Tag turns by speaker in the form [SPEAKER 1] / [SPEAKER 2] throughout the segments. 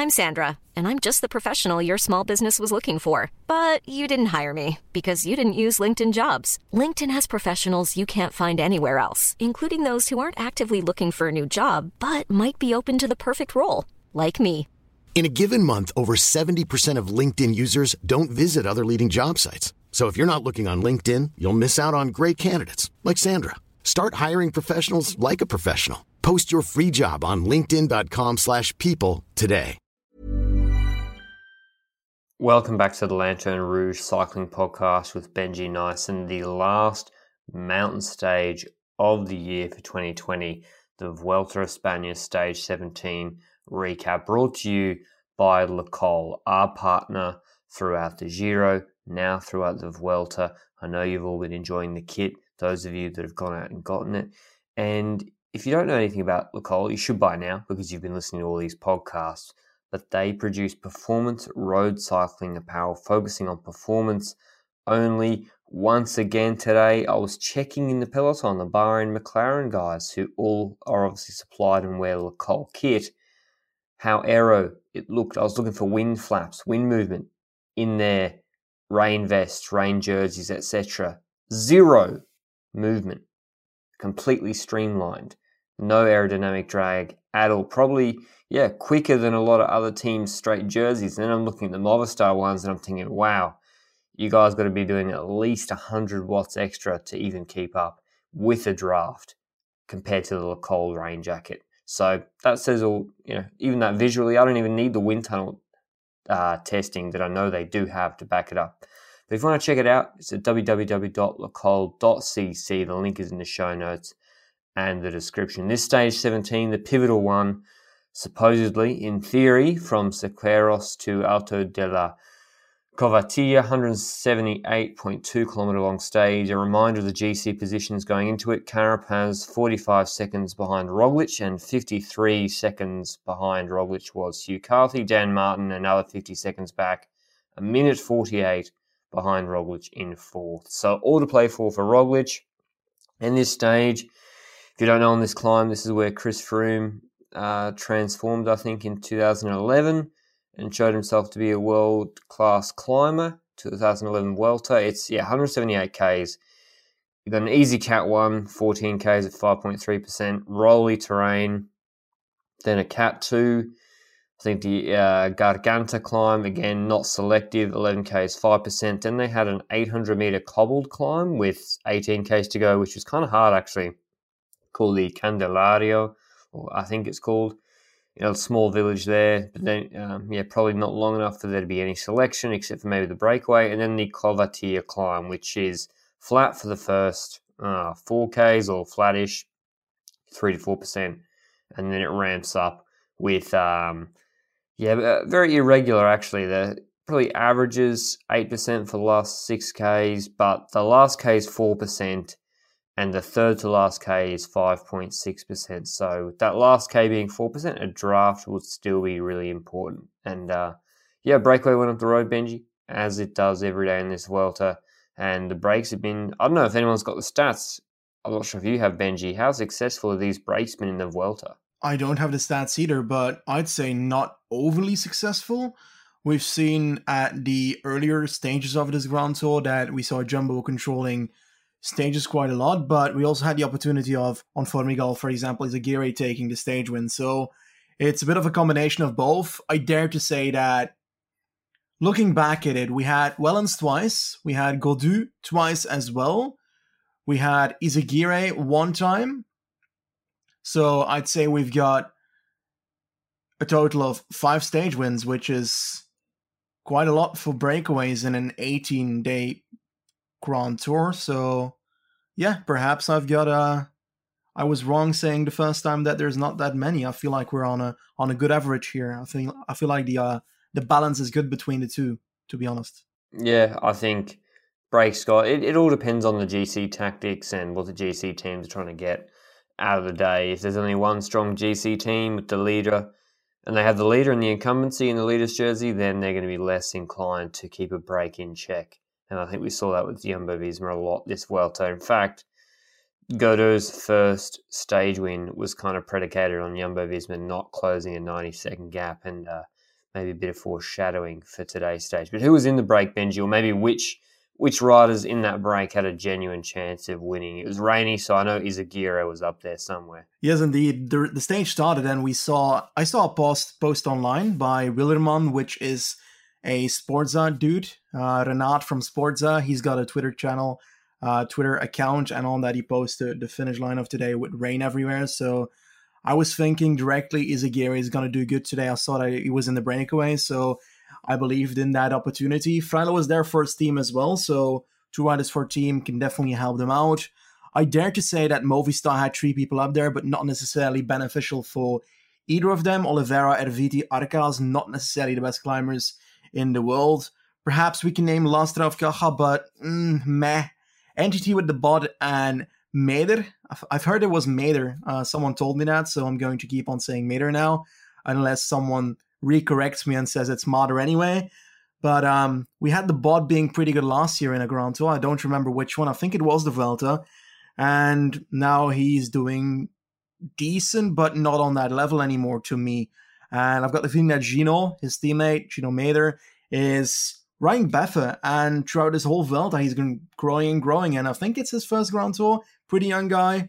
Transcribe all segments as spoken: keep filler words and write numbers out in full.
[SPEAKER 1] I'm Sandra, and I'm just the professional your small business was looking for. But you didn't hire me because you didn't use LinkedIn Jobs. LinkedIn has professionals you can't find anywhere else, including those who aren't actively looking for a new job, but might be open to the perfect role, like me.
[SPEAKER 2] In a given month, over seventy percent of LinkedIn users don't visit other leading job sites. So if you're not looking on LinkedIn, you'll miss out on great candidates like Sandra. Start hiring professionals like a professional. Post your free job on linkedin.com slash people today.
[SPEAKER 3] Welcome back to the Lanterne Rouge Cycling Podcast with Benji Naesen, the last mountain stage of the year for twenty twenty, the Vuelta a España Stage seventeen recap, brought to you by Le Col, our partner throughout the Giro, now throughout the Vuelta. I know you've all been enjoying the kit, those of you that have gone out and gotten it. And if you don't know anything about Le Col, you should by now because you've been listening to all these podcasts. But they produce performance road cycling apparel, focusing on performance only. Once again today, I was checking in the peloton, the Bahrain McLaren guys, who all are obviously supplied and wear Le Col kit, how aero it looked. I was looking for wind flaps, wind movement in their rain vests, rain jerseys, et cetera. Zero movement, completely streamlined, no aerodynamic drag at all. Probably, yeah, quicker than a lot of other teams' straight jerseys. And then I'm looking at the Movistar ones and I'm thinking, wow, you guys got to be doing at least one hundred watts extra to even keep up with a draft compared to the Le Col rain jacket. So that says all, you know, even that visually, I don't even need the wind tunnel uh, testing that I know they do have to back it up. But if you want to check it out, it's at w w w dot le col dot c c. The link is in the show notes and the description. This stage seventeen, the pivotal one, supposedly, in theory, from Siqueiros to Alto de la Covatilla, one hundred seventy-eight point two kilometre long stage. A reminder of the G C positions going into it. Carapaz, forty-five seconds behind Roglic, and fifty-three seconds behind Roglic was Hugh Carthy. Dan Martin, another fifty seconds back. A minute forty-eight behind Roglic in fourth. So all to play for for Roglic. And this stage, if you don't know on this climb, this is where Chris Froome uh, transformed, I think, in two thousand eleven and showed himself to be a world-class climber. two thousand eleven Vuelta. It's, yeah, one hundred seventy-eight kays. You've got an easy Cat one, fourteen kays at five point three percent. Rolly terrain. Then a Cat two. I think the uh, Garganta climb, again, not selective, eleven kays, five percent. Then they had an eight hundred metre cobbled climb with eighteen kays to go, which was kind of hard, actually, called the Candelario, or I think it's called. You know, a small village there, but then, um, yeah, probably not long enough for there to be any selection, except for maybe the breakaway. And then the Covatilla climb, which is flat for the first uh, four kays, or flattish, three to four percent. And then it ramps up with... Um, Yeah, very irregular, actually. The probably averages eight percent for the last six kays, but the last K is four percent, and the third to last K is five point six percent. So that last K being four percent, a draft would still be really important. And, uh, yeah, breakaway went up the road, Benji, as it does every day in this Vuelta. And the breaks have been... I don't know if anyone's got the stats. I'm not sure if you have, Benji. How successful have these breaks been in the Vuelta?
[SPEAKER 4] I don't have the stats either, but I'd say not overly successful. We've seen at the earlier stages of this Grand Tour that we saw Jumbo controlling stages quite a lot, but we also had the opportunity of, on Formigal, for example, Izagirre taking the stage win. So it's a bit of a combination of both. I dare to say that, looking back at it, we had Wellens twice, we had Gaudu twice as well, we had Izagirre one time. So I'd say we've got a total of five stage wins, which is quite a lot for breakaways in an eighteen-day Grand Tour. So, yeah, perhaps I've got a... I was wrong saying the first time that there's not that many. I feel like we're on a on a good average here. I feel I feel like the uh, the balance is good between the two, to be honest.
[SPEAKER 3] Yeah, I think breaks got... It, it all depends on the G C tactics and what the G C teams are trying to get out of the day. If there's only one strong G C team with the leader, and they have the leader and the incumbency in the leader's jersey, then they're going to be less inclined to keep a break in check. And I think we saw that with Jumbo-Visma a lot this Vuelta. In fact, Gaudu's first stage win was kind of predicated on Jumbo-Visma not closing a ninety-second gap. And uh, maybe a bit of foreshadowing for today's stage. But who was in the break, Benji, or maybe which which riders in that break had a genuine chance of winning? It was rainy, so I know Izagirre was up there somewhere.
[SPEAKER 4] Yes, indeed. The, the stage started and we saw, I saw a post, post online by Willerman, which is a Sportza dude, uh, Renat from Sportza. He's got a Twitter channel, uh, Twitter account, and on that he posted the finish line of today with rain everywhere. So I was thinking directly Izagirre is going to do good today. I saw that he was in the breakaway, so I believed in that opportunity. Freylo was there for his team as well, so two riders for a team can definitely help them out. I dare to say that Movistar had three people up there, but not necessarily beneficial for either of them. Oliveira, Erviti, Arcas, not necessarily the best climbers in the world. Perhaps we can name Lastra of Caja, but mm, meh. Entity with the bod and Meder. I've heard it was Meder. Uh, someone told me that, so I'm going to keep on saying Meder now, unless someone recorrects me and says it's Mader anyway. But um, we had the bod being pretty good last year in a Grand Tour. I don't remember which one. I think it was the Vuelta. And now he's doing decent, but not on that level anymore to me. And I've got the feeling that Gino, his teammate, Gino Meder, is riding Beffe. And throughout this whole Vuelta, he's been growing and growing. And I think it's his first Grand Tour. Pretty young guy.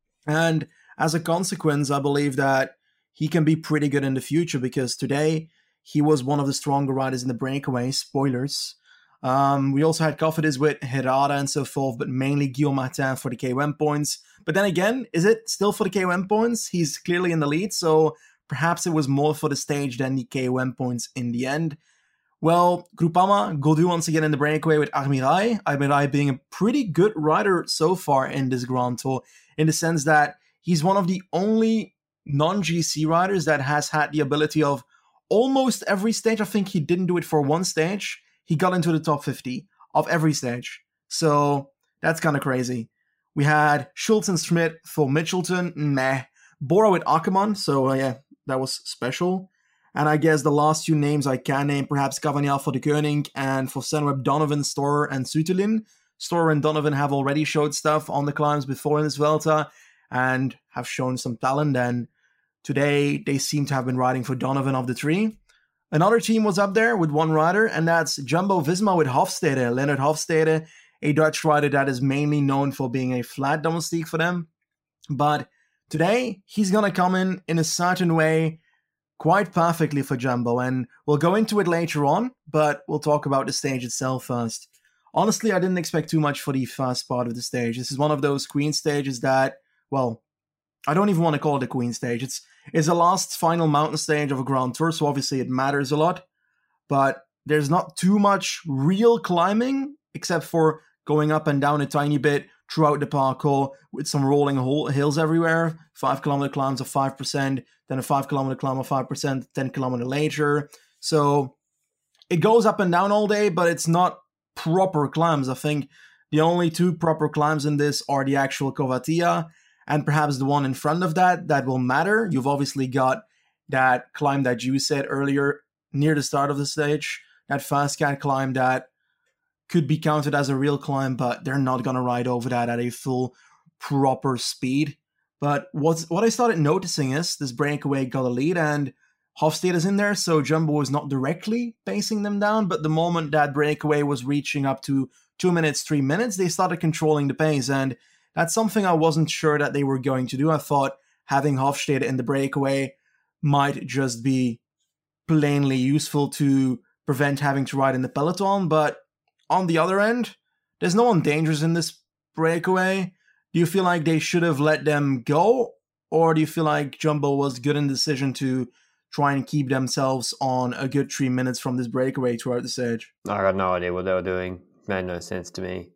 [SPEAKER 4] And as a consequence, I believe that he can be pretty good in the future, because today he was one of the stronger riders in the breakaway. Spoilers. Um, we also had Cofidis with Herrada and so forth, but mainly Guillaume Martin for the K O M points. But then again, is it still for the K O M points? He's clearly in the lead, so perhaps it was more for the stage than the K O M points in the end. Well, Groupama, Gaudu once again in the breakaway with Armirail. Armirail being a pretty good rider so far in this Grand Tour, in the sense that he's one of the only non-G C riders that has had the ability of almost every stage. I think he didn't do it for one stage. He got into the top fifty of every stage. So that's kind of crazy. We had Schultz and Schmidt for Mitchelton. Meh. Bora with Ackermann. So uh, yeah, that was special. And I guess the last two names I can name, perhaps Cavagna for the Koenig, and for Sunweb, Donovan, Storer, and Sutelin. Storer and Donovan have already showed stuff on the climbs before in this Vuelta and have shown some talent. And today they seem to have been riding for Donovan of the three. Another team was up there with one rider, and that's Jumbo-Visma with Hofstede. Leonard Hofstede, a Dutch rider that is mainly known for being a flat domestique for them. But today, he's going to come in in a certain way quite perfectly for Jumbo, and we'll go into it later on, but we'll talk about the stage itself first. Honestly, I didn't expect too much for the first part of the stage. This is one of those Queen stages that, well, I don't even want to call it a Queen stage. It's it's the last final mountain stage of a Grand Tour, so obviously it matters a lot. But there's not too much real climbing, except for going up and down a tiny bit throughout the parkour with some rolling hills everywhere. Five kilometer climbs of five percent, then a five kilometer climb of five percent, ten kilometer later. So it goes up and down all day, but it's not proper climbs. I think the only two proper climbs in this are the actual Covatia, and perhaps the one in front of that, that will matter. You've obviously got that climb that you said earlier near the start of the stage, that fast cat climb that could be counted as a real climb, but they're not going to ride over that at a full proper speed. But what's, what I started noticing is this breakaway got a lead, and Hofstede is in there, so Jumbo was not directly pacing them down, but the moment that breakaway was reaching up to two minutes, three minutes, they started controlling the pace, and that's something I wasn't sure that they were going to do. I thought having Hofstede in the breakaway might just be plainly useful to prevent having to ride in the peloton, but on the other end, there's no one dangerous in this breakaway. Do you feel like they should have let them go, or do you feel like Jumbo was good in the decision to try and keep themselves on a good three minutes from this breakaway throughout the stage?
[SPEAKER 3] I got no idea what they were doing. It made no sense to me.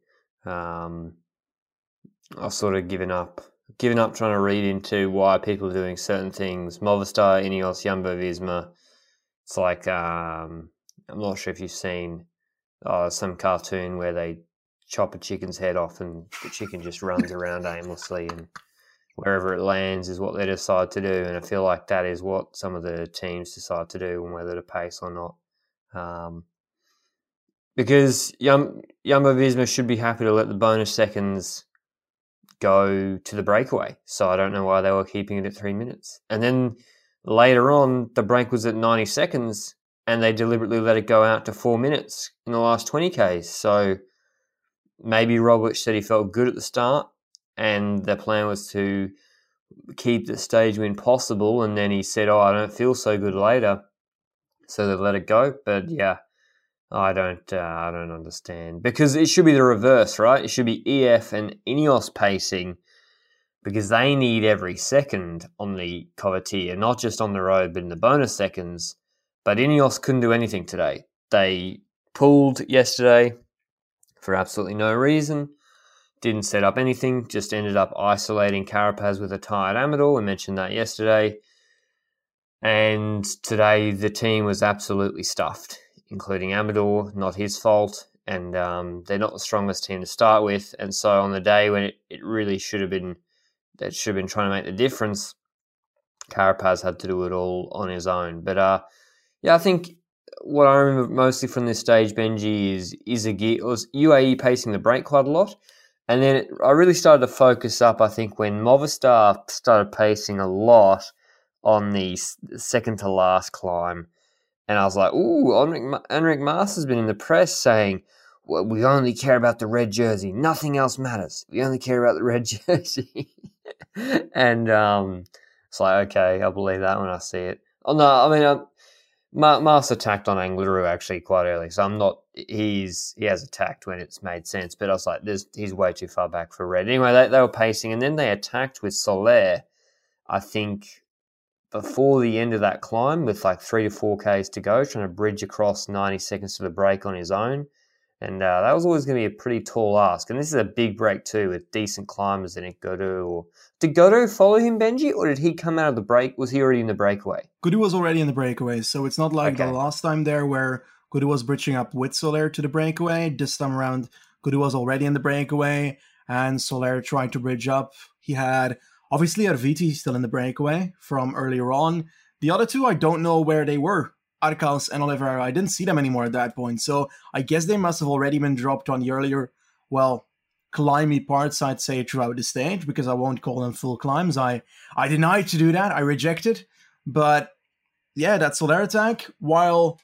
[SPEAKER 3] Um, I've sort of given up, given up trying to read into why people are doing certain things. Movistar, Ineos, Jumbo-Visma. It's like, um, I'm not sure if you've seen uh, some cartoon where they chop a chicken's head off and the chicken just runs around aimlessly, and wherever it lands is what they decide to do. And I feel like that is what some of the teams decide to do, and whether to pace or not. Um, because Jum- Jumbo-Visma should be happy to let the bonus seconds go to the breakaway. So I don't know why they were keeping it at three minutes. And then later on, the break was at ninety seconds, and they deliberately let it go out to four minutes in the last twenty kays. So maybe Roglic said he felt good at the start, and the plan was to keep the stage win possible, and then he said, oh, I don't feel so good later, so they let it go. But yeah, I don't uh, I don't understand, because it should be the reverse, right? It should be E F and Ineos pacing, because they need every second on the Covertier, not just on the road, but in the bonus seconds. But Ineos couldn't do anything today. They pulled yesterday for absolutely no reason. Didn't set up anything, just ended up isolating Carapaz with a tired Amador. We mentioned that yesterday. And today the team was absolutely stuffed, including Amador, not his fault. And um, they're not the strongest team to start with. And so on the day when it, it really should have been, that should have been trying to make the difference, Carapaz had to do it all on his own. But uh, yeah, I think what I remember mostly from this stage, Benji, is Izagirre, was U A E pacing the break quite a lot. And then it, I really started to focus up, I think, when Movistar started pacing a lot on the second to last climb. And I was like, ooh, Enric, Enric Mas has been in the press saying, well, we only care about the red jersey. Nothing else matters. We only care about the red jersey. and um, it's like, okay, I'll believe that when I see it. Oh, no, I mean, um, Mas attacked on Angliru actually quite early, so I'm not. He's he has attacked when it's made sense, but I was like, "There's he's way too far back for red." Anyway, they they were pacing, and then they attacked with Soler. I think before the end of that climb, with like three to four k's to go, trying to bridge across ninety seconds to the break on his own, and uh, that was always going to be a pretty tall ask. And this is a big break too, with decent climbers in it. Godou or did Godou follow him, Benji, or did he come out of the break? Was he already in the breakaway?
[SPEAKER 4] Godou was already in the breakaway, so it's not like
[SPEAKER 3] Okay.
[SPEAKER 4] the last time there where Godou was bridging up with Soler to the breakaway. This time around, Godou was already in the breakaway, and Soler tried to bridge up. He had, obviously, Erviti still in the breakaway from earlier on. The other two, I don't know where they were. Arcals and Oliveira, I didn't see them anymore at that point, so I guess they must have already been dropped on the earlier, well, climby parts, I'd say, throughout the stage, because I won't call them full climbs. I, I denied to do that. I rejected. But yeah, that Soler attack, while...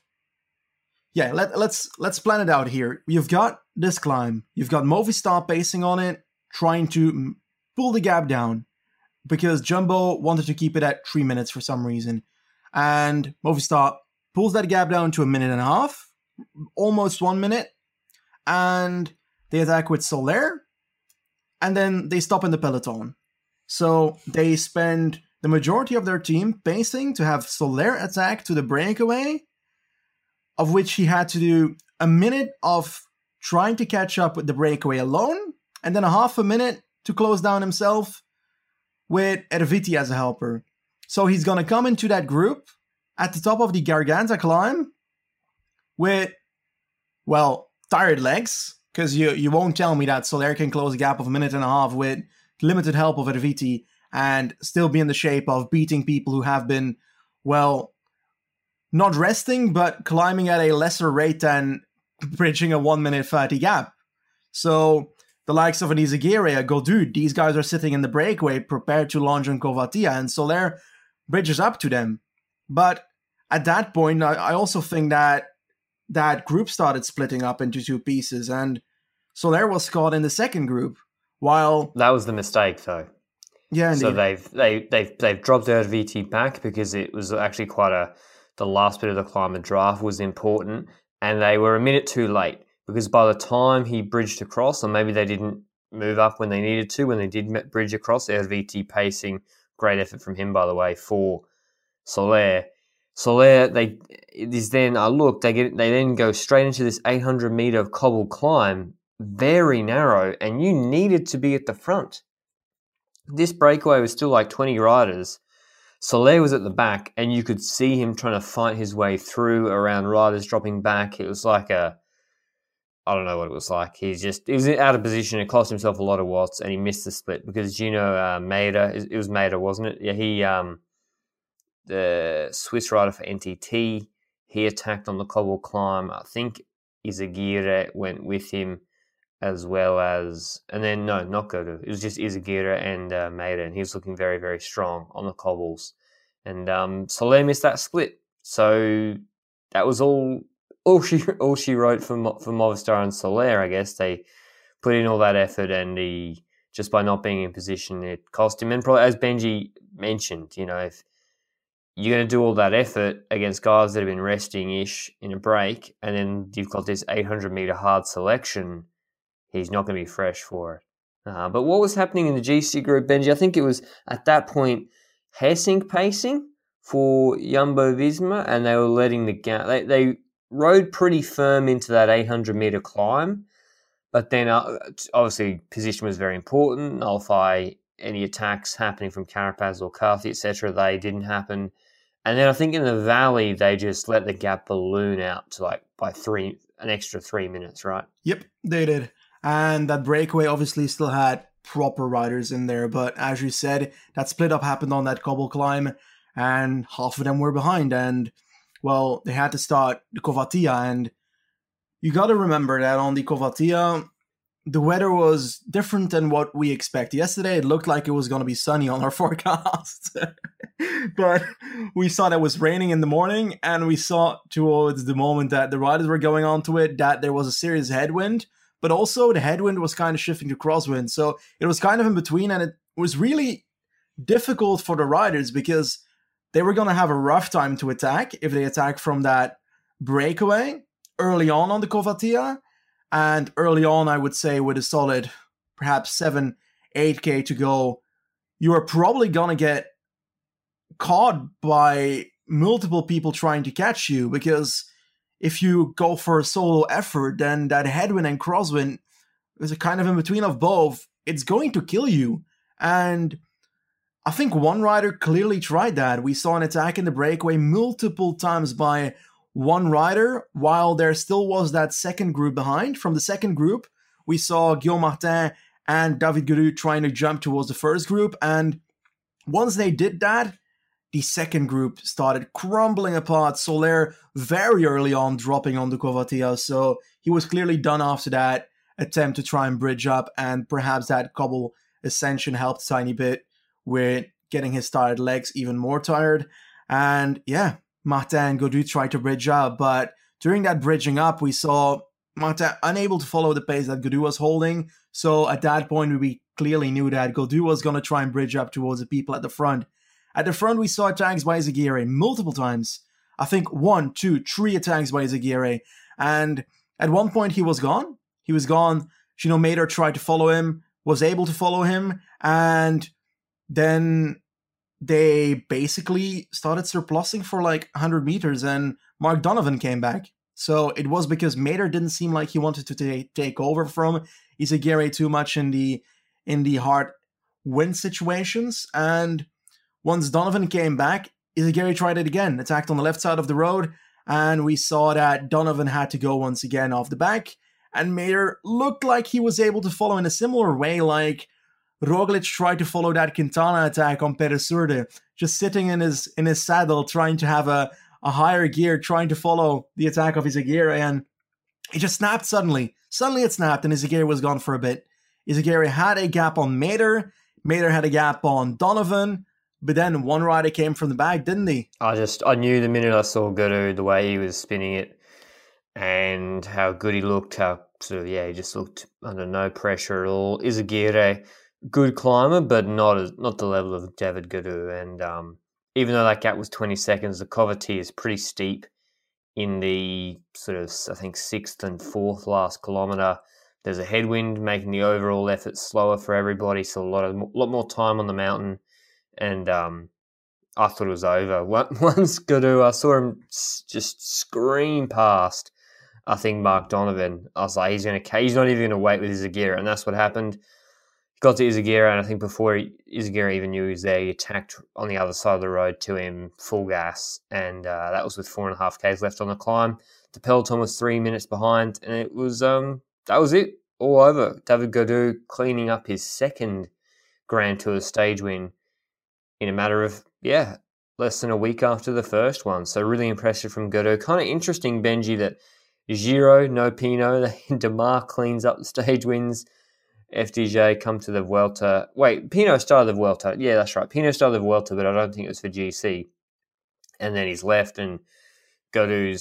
[SPEAKER 4] Yeah, let, let's let's plan it out here. You've got this climb. You've got Movistar pacing on it, trying to pull the gap down, because Jumbo wanted to keep it at three minutes for some reason. And Movistar pulls that gap down to a minute and a half, almost one minute, and they attack with Soler, and then they stop in the peloton. So they spend the majority of their team pacing to have Soler attack to the breakaway, of which he had to do a minute of trying to catch up with the breakaway alone, and then a half a minute to close down himself with Erviti as a helper. So he's going to come into that group at the top of the Garganta climb with, well, tired legs, because you, you won't tell me that Soler can close a gap of a minute and a half with limited help of Erviti and still be in the shape of beating people who have been, well, not resting, but climbing at a lesser rate than bridging a one-minute thirty gap. So the likes of an Izagirre, a Godou, these guys are sitting in the breakaway prepared to launch on Covatia, and Soler bridges up to them. But at that point, I, I also think that that group started splitting up into two pieces, and Soler was caught in the second group, while...
[SPEAKER 3] That was the mistake, though.
[SPEAKER 4] Yeah, indeed.
[SPEAKER 3] So they've they, they've they've dropped Erviti back because it was actually quite a... The last bit of the climb, the draft, was important, and they were a minute too late, because by the time he bridged across, or maybe they didn't move up when they needed to, when they did bridge across, Erviti pacing, great effort from him, by the way, for Soler. Soler, they it is then, I uh, look, they get they then go straight into this eight hundred metre cobble climb, very narrow, and you needed to be at the front. This breakaway was still like twenty riders. Soler was at the back, and you could see him trying to fight his way through around riders dropping back. It was like a, I don't know what it was like. He's just, he was out of position. It cost himself a lot of watts, and he missed the split because Gino uh, Maeda, it was Maeda, wasn't it? Yeah, he, um, the Swiss rider for N T T, he attacked on the cobble climb. I think Izagirre went with him, as well as, and then, no, not Godou. It was just Izagirre and uh, Maeda, and he was looking very, very strong on the cobbles. And um, Soler missed that split. So that was all all she all she wrote for for Movistar and Soler. I guess they put in all that effort, and he just by not being in position, it cost him. And probably, as Benji mentioned, you know, if you're going to do all that effort against guys that have been resting-ish in a break, and then you've got this eight hundred metre hard selection, he's not going to be fresh for it. Uh, but what was happening in the G C group, Benji? I think it was at that point Hessink pacing for Jumbo-Visma, and they were letting the gap. They, they rode pretty firm into that eight hundred metre climb, but then uh, obviously position was very important. Nullify any attacks happening from Carapaz or Carthy, et cetera. They didn't happen. And then I think in the valley, they just let the gap balloon out to like by three, an extra three minutes, right?
[SPEAKER 4] Yep, they did. And that breakaway obviously still had proper riders in there. But as you said, that split up happened on that cobble climb, and half of them were behind. And, well, they had to start the Covatia. And you got to remember that on the Covatia, the weather was different than what we expected. Yesterday, it looked like it was going to be sunny on our forecast. But we saw that it was raining in the morning, and we saw towards the moment that the riders were going onto it that there was a serious headwind, but also the headwind was kind of shifting to crosswind. So it was kind of in between, and it was really difficult for the riders because they were going to have a rough time to attack if they attack from that breakaway early on on the Covatia. And early on, I would say, with a solid perhaps seven, eight K to go, you are probably going to get caught by multiple people trying to catch you, because if you go for a solo effort, then that headwind and crosswind is a kind of in between of both. It's going to kill you. And I think one rider clearly tried that. We saw an attack in the breakaway multiple times by one rider, while there still was that second group behind. From the second group, we saw Guillaume Martin and David Gaudu trying to jump towards the first group, and once they did that, the second group started crumbling apart. Soler very early on dropping on the Covatia, so he was clearly done after that attempt to try and bridge up, and perhaps that cobble ascension helped a tiny bit with getting his tired legs even more tired. And yeah, Martin and Gaudu tried to bridge up, but during that bridging up, we saw Martin unable to follow the pace that Gaudu was holding. So at that point, we clearly knew that Gaudu was going to try and bridge up towards the people at the front. At the front, we saw attacks by Izagirre multiple times. I think one, two, three attacks by Izagirre. And at one point, he was gone. He was gone. Gino Mader tried to follow him, was able to follow him, and then they basically started surplusing for like one hundred meters, and Mark Donovan came back. So it was because Mader didn't seem like he wanted to t- take over from Izagirre too much in the in the hard wind situations. And once Donovan came back, Izagirre tried it again, attacked on the left side of the road, and we saw that Donovan had to go once again off the back, and Mader looked like he was able to follow in a similar way, like Roglic tried to follow that Quintana attack on Peresurde, just sitting in his in his saddle, trying to have a, a higher gear, trying to follow the attack of Izagirre, and it just snapped suddenly. Suddenly it snapped, and Izagirre was gone for a bit. Izagirre had a gap on Mader, Mader had a gap on Donovan, but then one rider came from the back, didn't he?
[SPEAKER 3] I just, I knew the minute I saw Gaudu, the way he was spinning it, and how good he looked, how sort of, yeah, he just looked under no pressure at all. Izagirre, good climber, but not as, not the level of David Gaudu. And um, even though that gap was twenty seconds, the Covatia is pretty steep in the sort of, I think, sixth and fourth last kilometre. There's a headwind making the overall effort slower for everybody, so a lot of lot more time on the mountain. And um, I thought it was over. Once Gaudu, I saw him just scream past, I think, Mark Donovan. I was like, he's going to, he's not even going to wait with Izagirre, and that's what happened. Got to Izagirre, and I think before Izagirre even knew he was there, he attacked on the other side of the road to him, full gas, and uh, that was with four and a half Ks left on the climb. The peloton was three minutes behind, and it was um that was it, all over. David Gaudu cleaning up his second Grand Tour stage win in a matter of, yeah, less than a week after the first one. So really impressive from Gaudu. Kind of interesting, Benji, that Giro, no Pinot, Demar cleans up the stage wins. F D J come to the Vuelta. Wait, Pinot started the Vuelta. Yeah, that's right. Pinot started the Vuelta, but I don't think it was for G C. And then he's left, and Gaudu's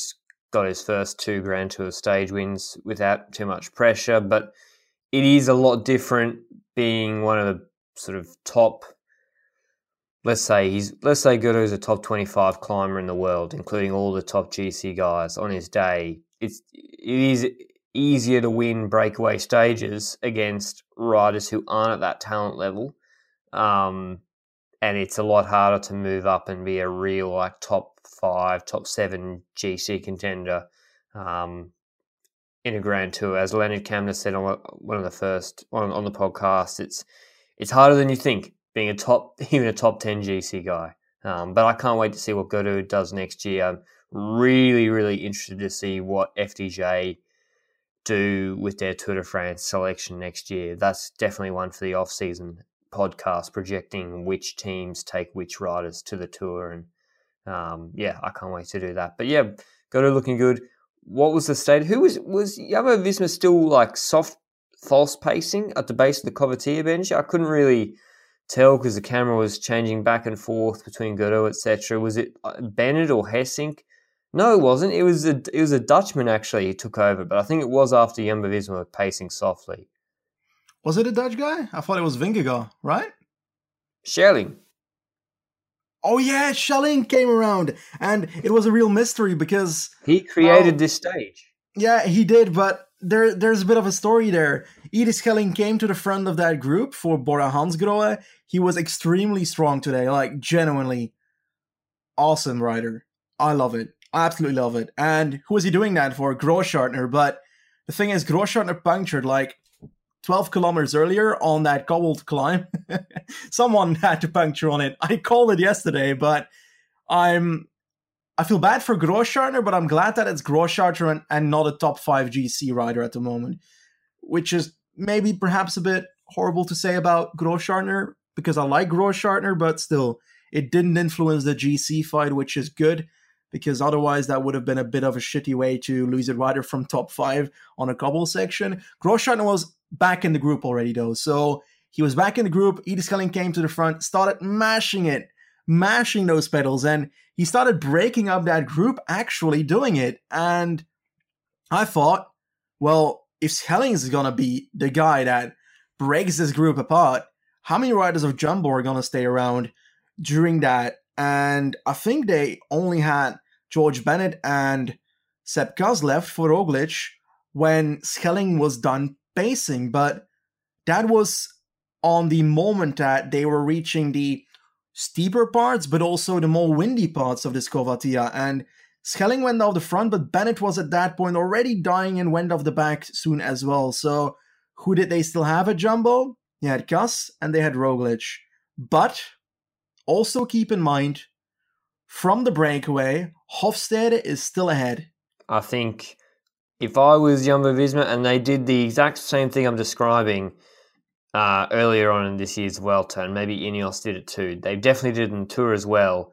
[SPEAKER 3] got his first two Grand Tour stage wins without too much pressure, but it is a lot different being one of the sort of top, let's say he's let's say Godo's a top twenty-five climber in the world, including all the top G C guys on his day. It's it is easier to win breakaway stages against riders who aren't at that talent level, um, and it's a lot harder to move up and be a real like top five, top seven G C contender um, in a Grand Tour. As Leonard Kamna said on one of the first on, on the podcast, it's it's harder than you think being a top even a top ten G C guy. Um, but I can't wait to see what Godo does next year. I'm really, really interested to see what F D J do with their Tour de France selection next year. That's definitely one for the off-season podcast, projecting which teams take which riders to the Tour. And um, yeah, I can't wait to do that. But yeah, Godo looking good. What was the state? Who was, was Jumbo-Visma still like soft, false pacing at the base of the Covertier bench? I couldn't really tell because the camera was changing back and forth between Godo, et cetera. Was it Bennett or Hessink? No, it wasn't. It was a it was a Dutchman actually who took over, but I think it was after Jumbo-Visma were pacing softly.
[SPEAKER 4] Was it a Dutch guy? I thought it was Vingegaard, right?
[SPEAKER 3] Schelling.
[SPEAKER 4] Oh yeah, Schelling came around, and it was a real mystery because
[SPEAKER 3] he created
[SPEAKER 4] well,
[SPEAKER 3] this stage.
[SPEAKER 4] Yeah, he did, but there there's a bit of a story there. Edith Schelling came to the front of that group for Bora Hansgrohe. He was extremely strong today, like genuinely awesome rider. I love it. I absolutely love it. And who was he doing that for? Großschartner. But the thing is, Großschartner punctured like twelve kilometers earlier on that cobbled climb. Someone had to puncture on it. I called it yesterday, but I'm I feel bad for Großschartner, but I'm glad that it's Großschartner and, and not a top five G C rider at the moment, which is maybe perhaps a bit horrible to say about Großschartner because I like Großschartner, but still, it didn't influence the G C fight, which is good. Because otherwise that would have been a bit of a shitty way to lose a rider from top five on a cobble section. Großschartner was back in the group already though. So he was back in the group. Edith Schelling came to the front, started mashing it, mashing those pedals. And he started breaking up that group, actually doing it. And I thought, well, if Schelling is going to be the guy that breaks this group apart, how many riders of Jumbo are going to stay around during that? And I think they only had George Bennett and Sepp Kuss left for Roglic when Schelling was done pacing. But that was on the moment that they were reaching the steeper parts, but also the more windy parts of this Covatia. And Schelling went off the front, but Bennett was at that point already dying and went off the back soon as well. So who did they still have at Jumbo? They had Kuss and they had Roglic. But also keep in mind, from the breakaway, Hofstede is still ahead.
[SPEAKER 3] I think if I was Jumbo-Visma and they did the exact same thing I'm describing uh, earlier on in this year's Vuelta, and maybe Ineos did it too, they definitely did it in Tour as well.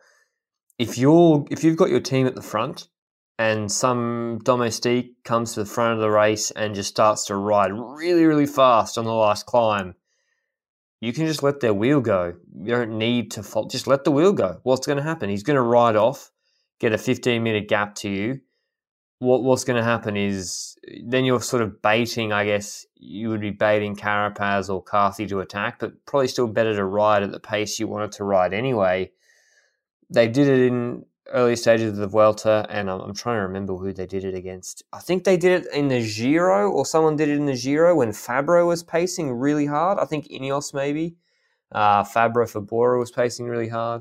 [SPEAKER 3] If you're if you've got your team at the front and some domestique comes to the front of the race and just starts to ride really, really fast on the last climb, you can just let their wheel go. You don't need to fault. Just let the wheel go. What's going to happen? He's going to ride off, get a fifteen-minute gap to you. What What's going to happen is then you're sort of baiting, I guess, you would be baiting Carapaz or Carthy to attack, but probably still better to ride at the pace you wanted to ride anyway. They did it in early stages of the Vuelta, and I'm, I'm trying to remember who they did it against. I think they did it in the Giro, or someone did it in the Giro when Fabro was pacing really hard. I think Ineos maybe. Uh, Fabro for Bora was pacing really hard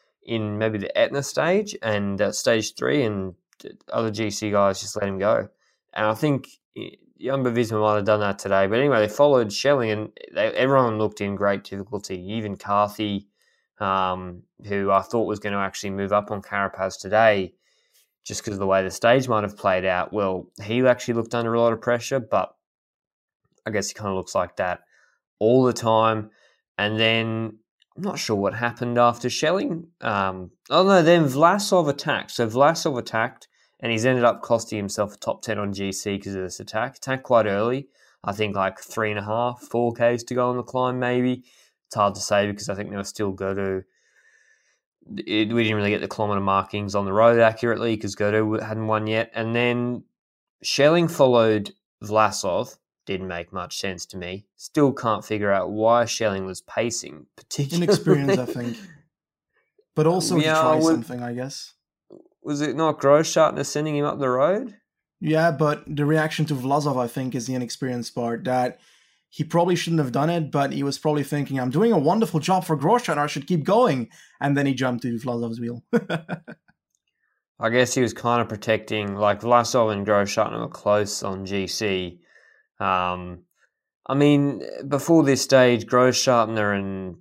[SPEAKER 3] in maybe the Etna stage and uh, stage three, and other G C guys just let him go. And I think Jumbo-Visma might have done that today. But anyway, they followed Schelling, and they, everyone looked in great difficulty. Even Carthy, um, who I thought was going to actually move up on Carapaz today, just because of the way the stage might have played out. Well, he actually looked under a lot of pressure, but I guess he kind of looks like that all the time. And then I'm not sure what happened after Schelling. Um, oh, no, then Vlasov attacked. So Vlasov attacked, and he's ended up costing himself a top ten on G C because of this attack. Attacked quite early. I think like three and a half, four Ks to go on the climb maybe. It's hard to say because I think they were still Godo it, we didn't really get the kilometre markings on the road accurately because Godot hadn't won yet. And then Schelling followed Vlasov. Didn't make much sense to me. Still can't figure out why Schelling was pacing, particularly.
[SPEAKER 4] Inexperience, I think. But also
[SPEAKER 3] yeah,
[SPEAKER 4] to try
[SPEAKER 3] was,
[SPEAKER 4] something, I guess.
[SPEAKER 3] Was it not Großschartner sending him up the road?
[SPEAKER 4] Yeah, but the reaction to Vlasov, I think, is the inexperienced part. That he probably shouldn't have done it, but he was probably thinking, I'm doing a wonderful job for Großschartner, I should keep going. And then he jumped to Vlasov's wheel.
[SPEAKER 3] I guess he was kind of protecting, like Vlasov and Großschartner were close on G C. Um, I mean, before this stage, Großschartner and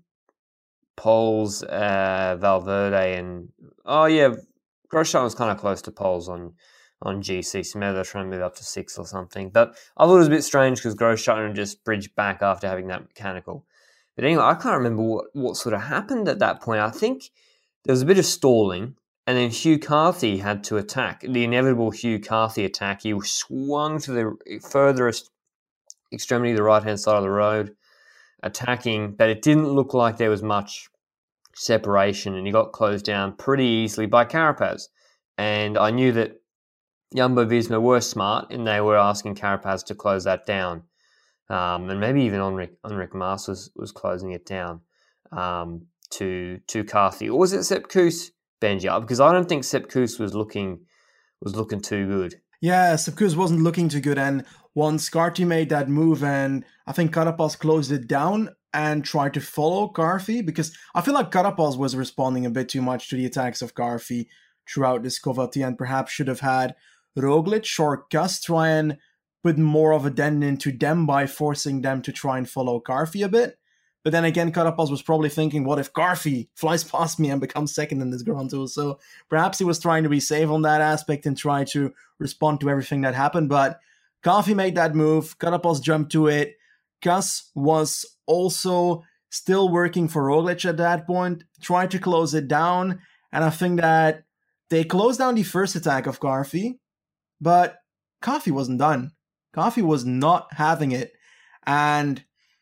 [SPEAKER 3] Poles, uh, Valverde, and oh yeah, Großschartner was kind of close to Poles on, on G C. So maybe they're trying to move up to six or something. But I thought it was a bit strange because Großschartner just bridged back after having that mechanical. But anyway, I can't remember what, what sort of happened at that point. I think there was a bit of stalling. And then Hugh Carthy had to attack. The inevitable Hugh Carthy attack. He swung to the furthest extremity, the right-hand side of the road, attacking, but it didn't look like there was much separation, and he got closed down pretty easily by Carapaz. And I knew that Jumbo-Visma were smart, and they were asking Carapaz to close that down. Um, and maybe even Enric, Enric Mas was, was closing it down um, to to Carthy. Or was it Sepp Kuss, Benji? Because I don't think Sepp Kuss was looking was looking too good.
[SPEAKER 4] Yeah, Sepp Kuss wasn't looking too good, and once Carthy made that move, and I think Carapaz closed it down and tried to follow Carthy, because I feel like Carapaz was responding a bit too much to the attacks of Carthy throughout this Covati, and perhaps should have had Roglic or Kuss try and put more of a dent into them by forcing them to try and follow Carthy a bit. But then again, Carapaz was probably thinking, what if Carthy flies past me and becomes second in this Grand Tour? So perhaps he was trying to be safe on that aspect and try to respond to everything that happened. But Carthy made that move, Carapaz jumped to it. Kuss was also still working for Roglic at that point, tried to close it down. And I think that they closed down the first attack of Carthy, but Carthy wasn't done. Carthy was not having it. And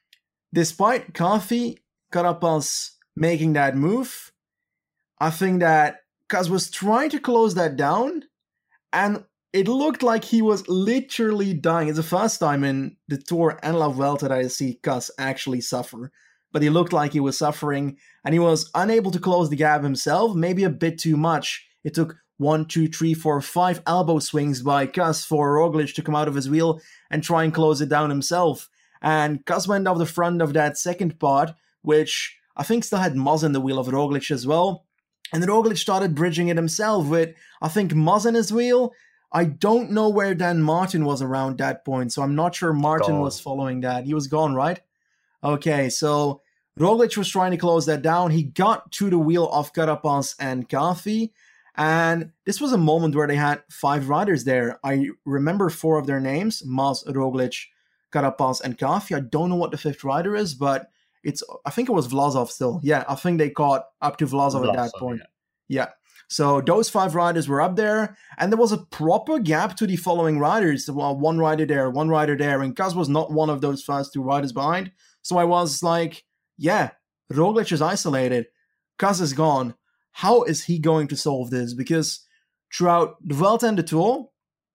[SPEAKER 4] despite Carthy, Carapaz making that move, I think that Kuss was trying to close that down, and it looked like he was literally dying. It's the first time in the Tour and La Vuelta that I see Kuss actually suffer. But he looked like he was suffering, and he was unable to close the gap himself, maybe a bit too much. It took one, two, three, four, five elbow swings by Kuss for Roglic to come out of his wheel and try and close it down himself. And Kuss went off the front of that second part, which I think still had Mas in the wheel of Roglic as well. And Roglic started bridging it himself with, I think, Mas in his wheel. I don't know where Dan Martin was around that point, so I'm not sure Martin
[SPEAKER 3] Gone.
[SPEAKER 4] was following that. He was gone, right? Okay, so Roglic was trying to close that down. He got to the wheel of Carapaz and Carthy, and this was a moment where they had five riders there. I remember four of their names, Mas, Roglic, Carapaz, and Carthy. I don't know what the fifth rider is, but it's I think it was Vlasov still. Yeah, I think they caught up to Vlasov, Vlasov at that point. Yeah. yeah. So those five riders were up there, and there was a proper gap to the following riders. Well, one rider there, one rider there, and Kuss was not one of those first two riders behind. So I was like, yeah, Roglic is isolated. Kuss is gone. How is he going to solve this? Because throughout the Vuelta and the Tour,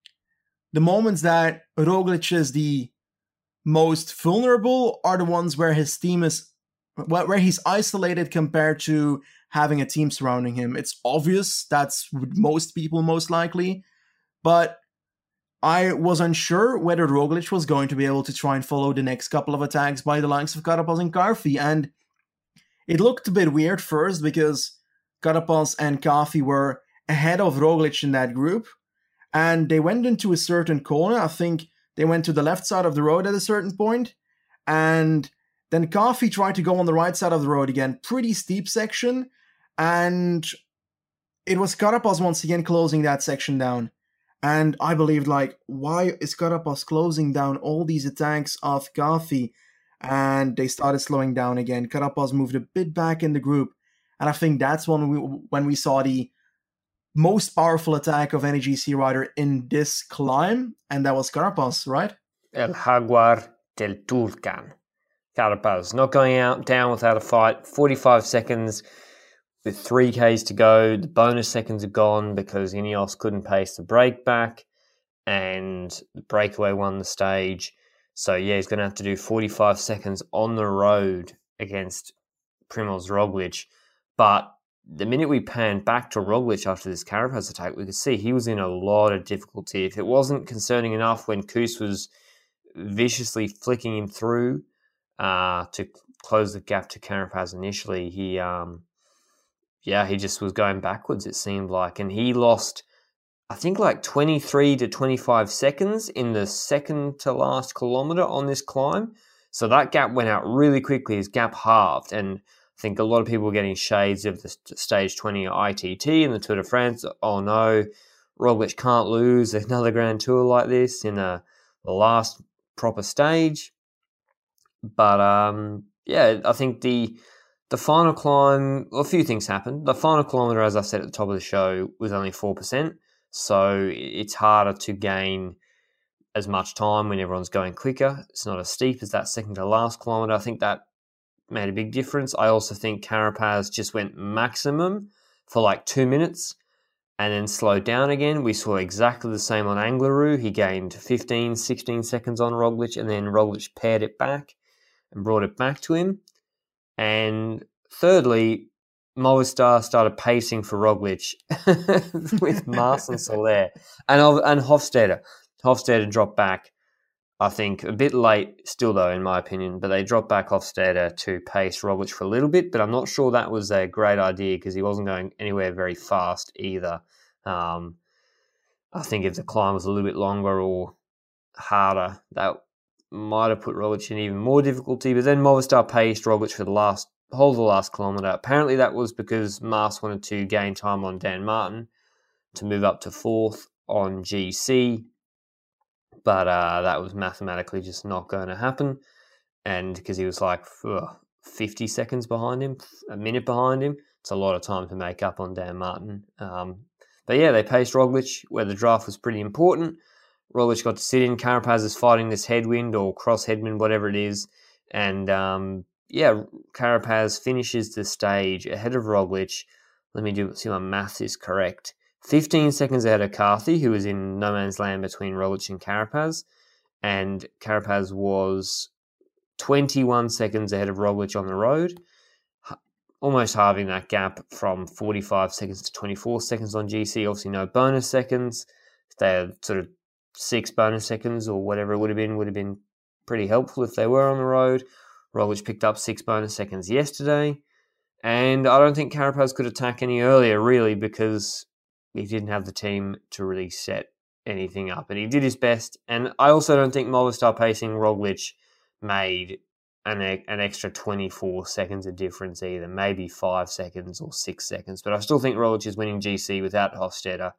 [SPEAKER 4] the moments that Roglic is the most vulnerable are the ones where his team is, where he's isolated compared to having a team surrounding him. It's obvious, that's with most people most likely, but I was unsure whether Roglic was going to be able to try and follow the next couple of attacks by the likes of Carapaz and Carthy, and it looked a bit weird first because Carapaz and Carthy were ahead of Roglic in that group, and they went into a certain corner. I think they went to the left side of the road at a certain point, and then Carthy tried to go on the right side of the road again, pretty steep section, and it was Carapaz once again closing that section down. And I believed, like, why is Carapaz closing down all these attacks of Carthy? And they started slowing down again. Carapaz moved a bit back in the group, and I think that's when we when we saw the most powerful attack of any G C rider in this climb, and that was Carapaz, right?
[SPEAKER 3] El Jaguar del Turcan. Carapaz not going out down without a fight. forty-five seconds with three Ks to go. The bonus seconds are gone because Ineos couldn't pace the break back, and the breakaway won the stage. So, yeah, he's going to have to do forty-five seconds on the road against Primoz Roglic. But the minute we panned back to Roglic after this Carapaz attack, we could see he was in a lot of difficulty. If it wasn't concerning enough when Kuss was viciously flicking him through uh, to close the gap to Carapaz initially, he, um, yeah, he just was going backwards, it seemed like. And he lost, I think, like twenty-three to twenty-five seconds in the second to last kilometre on this climb. So that gap went out really quickly. His gap halved. And I think a lot of people were getting shades of the stage twenty I T T in the Tour de France. Oh no, Roglic can't lose another Grand Tour like this in a, the last proper stage. But um, yeah, I think the the final climb, well, a few things happened. The final kilometre, as I said at the top of the show, was only four percent. So it's harder to gain as much time when everyone's going quicker. It's not as steep as that second to last kilometre. I think that made a big difference. I also think Carapaz just went maximum for like two minutes and then slowed down again. We saw exactly the same on Angliru. He gained fifteen, sixteen seconds on Roglic, and then Roglic paired it back and brought it back to him. And thirdly, Movistar started pacing for Roglic with Mars and Soler and, and Hofstede. Hofstede dropped back, I think, a bit late still, though, in my opinion, but they dropped back Hofstede to pace Roglic for a little bit, but I'm not sure that was a great idea because he wasn't going anywhere very fast either. Um, I think if the climb was a little bit longer or harder, that might have put Roglic in even more difficulty, but then Movistar paced Roglic for the last whole of the last kilometre. Apparently that was because Mars wanted to gain time on Dan Martin to move up to fourth on G C, but uh, that was mathematically just not going to happen, and because he was like ugh, fifty seconds behind him, a minute behind him, it's a lot of time to make up on Dan Martin. Um, but yeah, they paced Roglic where the draft was pretty important. Roglic got to sit in. Carapaz is fighting this headwind or cross headwind, whatever it is. And um, yeah, Carapaz finishes the stage ahead of Roglic. Let me do see my maths is correct. fifteen seconds ahead of Carthy, who was in no man's land between Roglic and Carapaz. And Carapaz was twenty-one seconds ahead of Roglic on the road, almost halving that gap from forty-five seconds to twenty-four seconds on G C. Obviously no bonus seconds. They had sort of six bonus seconds or whatever it would have been, would have been pretty helpful if they were on the road. Roglic picked up six bonus seconds yesterday. And I don't think Carapaz could attack any earlier, really, because he didn't have the team to really set anything up. And he did his best. And I also don't think Movistar pacing Roglic made an, an extra twenty-four seconds of difference either. Maybe five seconds or six seconds. But I still think Roglic is winning G C without Hofstede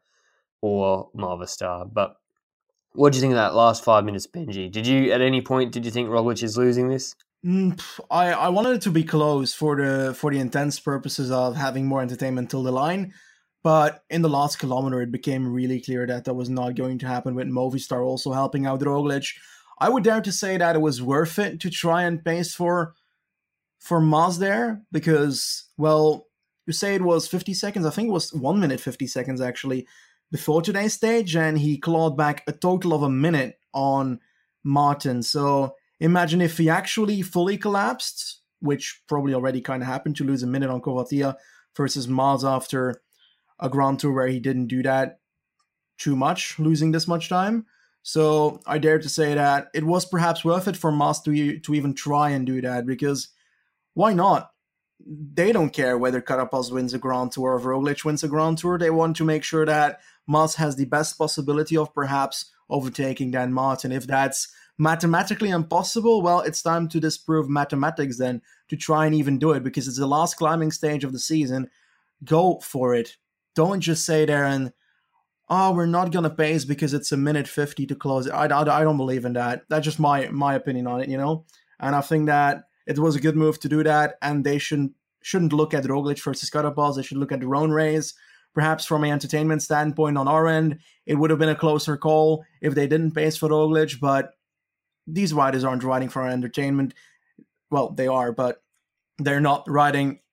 [SPEAKER 3] or Movistar. But what do you think of that last five minutes, Benji? Did you, at any point, did you think Roglic is losing this?
[SPEAKER 4] Mm, I, I wanted it to be close for the for the intense purposes of having more entertainment till the line, but in the last kilometer it became really clear that that was not going to happen with Movistar also helping out Roglic. I would dare to say that it was worth it to try and pace for for Maz there, because, well, you say it was fifty seconds, I think it was one minute fifty seconds actually, before today's stage, and he clawed back a total of a minute on Martin. So imagine if he actually fully collapsed, which probably already kind of happened, to lose a minute on Covatia versus Maz after a Grand Tour where he didn't do that too much, losing this much time. So I dare to say that it was perhaps worth it for Maz to, to even try and do that, because why not? They don't care whether Carapaz wins a Grand Tour or Roglic wins a Grand Tour. They want to make sure that Maz has the best possibility of perhaps overtaking Dan Martin. If that's mathematically impossible, well, it's time to disprove mathematics then, to try and even do it, because it's the last climbing stage of the season. Go for it. Don't just say there and, oh, we're not going to pace because it's a minute fifty to close it. I, I, I don't believe in that. That's just my, my opinion on it, you know? And I think that it was a good move to do that, and they shouldn't, shouldn't look at Roglic versus Carapaz. They should look at their own race. Perhaps from an entertainment standpoint on our end, it would have been a closer call if they didn't pace for Roglic, but these riders aren't riding for our entertainment. Well, they are, but they're not riding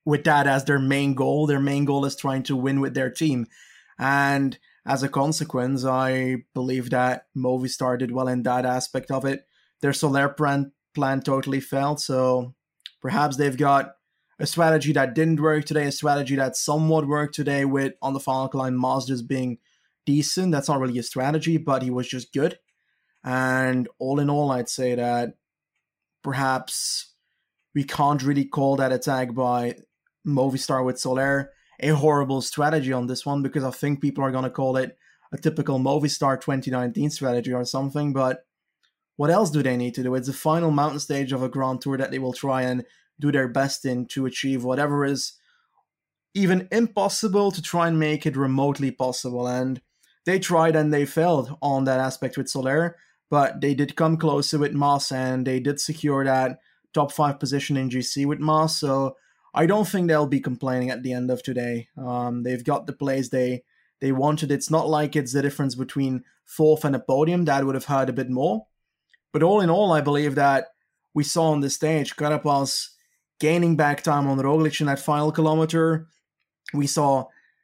[SPEAKER 4] with that as their main goal. Their main goal is trying to win with their team. And as a consequence, I believe that Movistar did well in that aspect of it. Their Soler plan, plan totally failed, so perhaps they've got a strategy that didn't work today, a strategy that somewhat worked today with, on the final climb, Mazda's being decent. That's not really a strategy, but he was just good. And all in all, I'd say that perhaps we can't really call that attack by Movistar with Soler a horrible strategy on this one, because I think people are going to call it a typical Movistar twenty nineteen strategy or something. But what else do they need to do? It's the final mountain stage of a Grand Tour that they will try and do their best in to achieve whatever is even impossible to try and make it remotely possible. And they tried and they failed on that aspect with Soler, but they did come closer with Mas, and they did secure that top five position in G C with Mas. So I don't think they'll be complaining at the end of today. Um, they've got the place they they wanted. It's not like it's the difference between fourth and a podium. That would have hurt a bit more. But all in all, I believe that we saw on the stage Carapaz gaining back time on Roglic in that final kilometer. We saw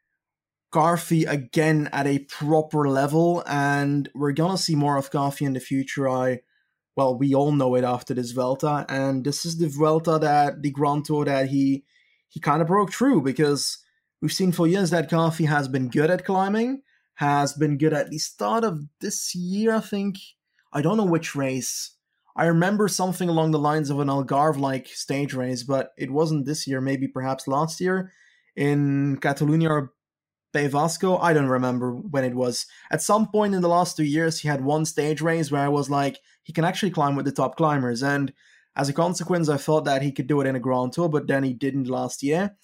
[SPEAKER 4] Garfi again at a proper level, and we're going to see more of Garfi in the future. I, well, we all know it after this Vuelta, and this is the Vuelta that, the Grand Tour that he, he kind of broke through, because we've seen for years that Garfi has been good at climbing, has been good at the start of this year, I think. I don't know which race. I remember something along the lines of an Algarve-like stage race, but it wasn't this year, maybe perhaps last year in Catalonia or Bay Vasco. I don't remember when it was. At some point in the last two years, he had one stage race where I was like, he can actually climb with the top climbers. And as a consequence, I thought that he could do it in a Grand Tour, but then he didn't last year.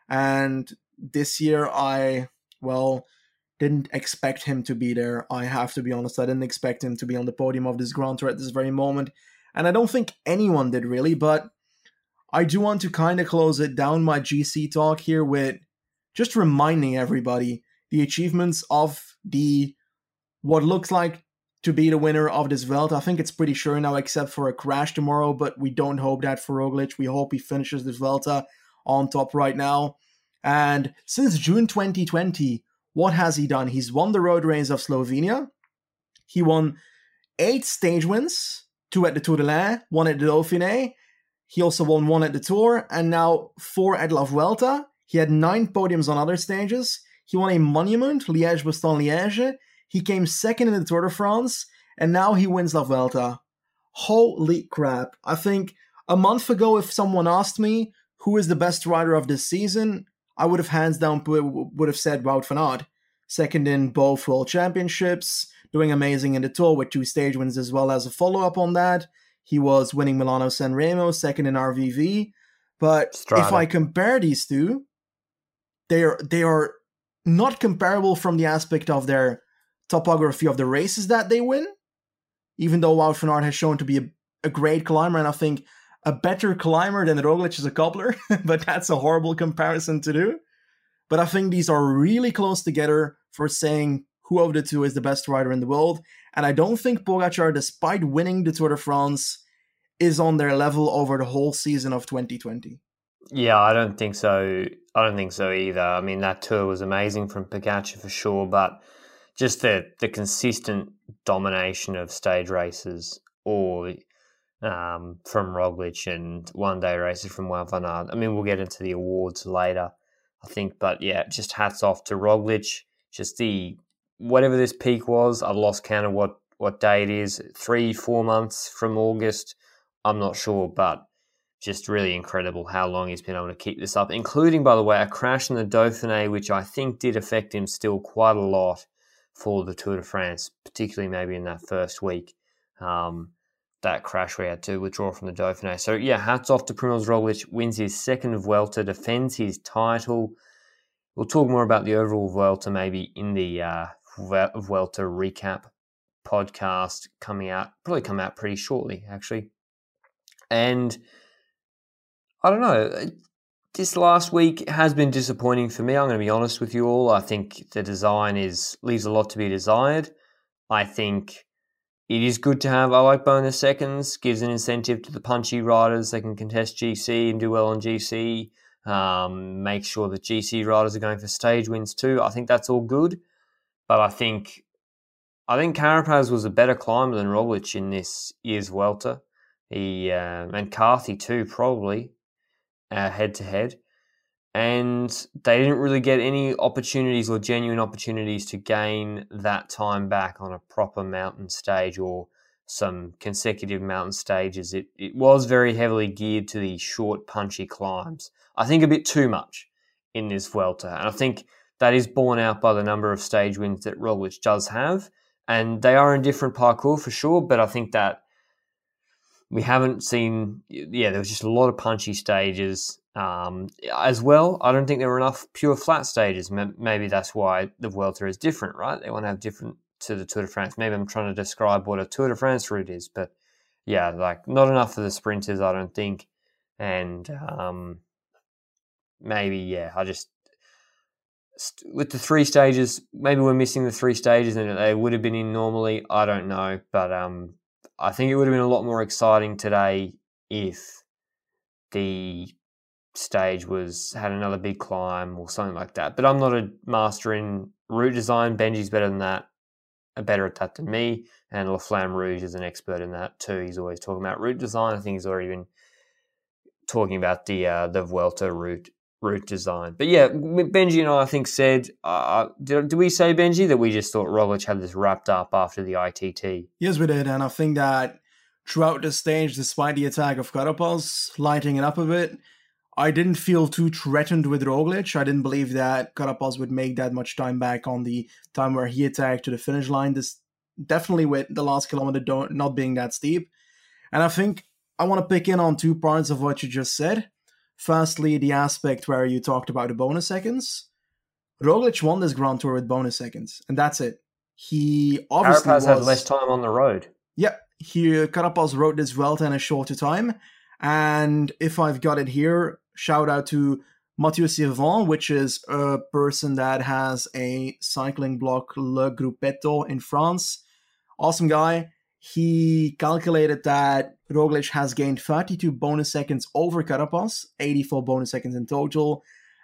[SPEAKER 4] And this year, I, well, didn't expect him to be there. I have to be honest. I didn't expect him to be on the podium of this Grand Tour at this very moment. And I don't think anyone did really, but I do want to kind of close it down, my G C talk here, with just reminding everybody the achievements of the, what looks like to be the winner of this Vuelta. I think it's pretty sure now, except for a crash tomorrow, but we don't hope that for Roglic. We hope he finishes this Vuelta on top right now. And since June twenty twenty, what has he done? He's won the road race of Slovenia. He won eight stage wins, two at the Tour de l'Ain, one at the Dauphiné. He also won one at the Tour, and now four at La Vuelta. He had nine podiums on other stages. He won a monument, Liège-Bastogne-Liège. He came second in the Tour de France, and now he wins La Vuelta. Holy crap. I think a month ago, if someone asked me who is the best rider of this season, I would have hands down would have said Wout van Aert. Second in both World Championships, doing amazing in the Tour with two stage wins as well as a follow-up on that. He was winning Milano-San Remo, second in R V V. But Strada. If I compare these two, they are, they are not comparable from the aspect of their topography of the races that they win, even though Wout van Aert has shown to be a, a great climber, and I think a better climber than Roglic is a cobbler, but that's a horrible comparison to do. But I think these are really close together for saying who of the two is the best rider in the world. And I don't think Pogačar, despite winning the Tour de France, is on their level over the whole season of twenty twenty.
[SPEAKER 3] Yeah, I don't think so. I don't think so either. I mean, that tour was amazing from Pogačar for sure, but just the, the consistent domination of stage races or um, from Roglic and one-day races from Wout van Aert. I mean, we'll get into the awards later, I think. But yeah, just hats off to Roglic. Just the, whatever this peak was, I've lost count of what, what day it is, three, four months from August. I'm not sure, but just really incredible how long he's been able to keep this up, including, by the way, a crash in the Dauphiné, which I think did affect him still quite a lot for the Tour de France, particularly maybe in that first week. Um, that crash where he had to withdraw from the Dauphiné. So, yeah, hats off to Primož Roglic, wins his second Vuelta, defends his title. We'll talk more about the overall Vuelta maybe in the uh, Vuelta recap podcast coming out, probably come out pretty shortly, actually. And I don't know, this last week has been disappointing for me. I'm going to be honest with you all. I think the design is leaves a lot to be desired. I think it is good to have, I like bonus seconds, gives an incentive to the punchy riders. They can contest G C and do well on G C. Um, make sure that G C riders are going for stage wins too. I think that's all good, but I think I think Carapaz was a better climber than Roglic in this year's Vuelta. He um, and Carthy too, probably uh, head to head, and they didn't really get any opportunities or genuine opportunities to gain that time back on a proper mountain stage or some consecutive mountain stages. It it was very heavily geared to the short, punchy climbs. I think a bit too much in this Vuelta. And I think that is borne out by the number of stage wins that Roglic does have. And they are in different parkour for sure, but I think that we haven't seen, yeah, there was just a lot of punchy stages um, as well. I don't think there were enough pure flat stages. Maybe that's why the Vuelta is different, right? They want to have different to the Tour de France. Maybe I'm trying to describe what a Tour de France route is, but yeah, like not enough for the sprinters, I don't think. And um, maybe, yeah, I just, with the three stages, maybe we're missing the three stages and they would have been in normally. I don't know, but um, I think it would have been a lot more exciting today if the stage was had another big climb or something like that. But I'm not a master in route design. Benji's better than that, better at that than me, and La Flamme Rouge is an expert in that too. He's always talking about route design. I think he's already been talking about the uh, the Vuelta route route design. But yeah, Benji and I, I think, said, uh, did, did we say, Benji, that we just thought Roglic had this wrapped up after the I T T?
[SPEAKER 4] Yes, we did. And I think that throughout the stage, despite the attack of Carapaz, lighting it up a bit, I didn't feel too threatened with Roglic. I didn't believe that Carapaz would make that much time back on the time where he attacked to the finish line. This definitely with the last kilometer don't, not being that steep. And I think I want to pick in on two parts of what you just said. Firstly, the aspect where you talked about the bonus seconds. Roglic won this Grand Tour with bonus seconds, and that's it. He obviously
[SPEAKER 3] Carapaz
[SPEAKER 4] was,
[SPEAKER 3] had less time on the road.
[SPEAKER 4] Yeah, he, Carapaz rode this Vuelta in a shorter time. And if I've got it here, shout out to Mathieu Sirvon, which is a person that has a cycling blog, Le Gruppetto, in France. Awesome guy. He calculated that Roglic has gained thirty-two bonus seconds over Carapaz, eighty-four bonus seconds in total.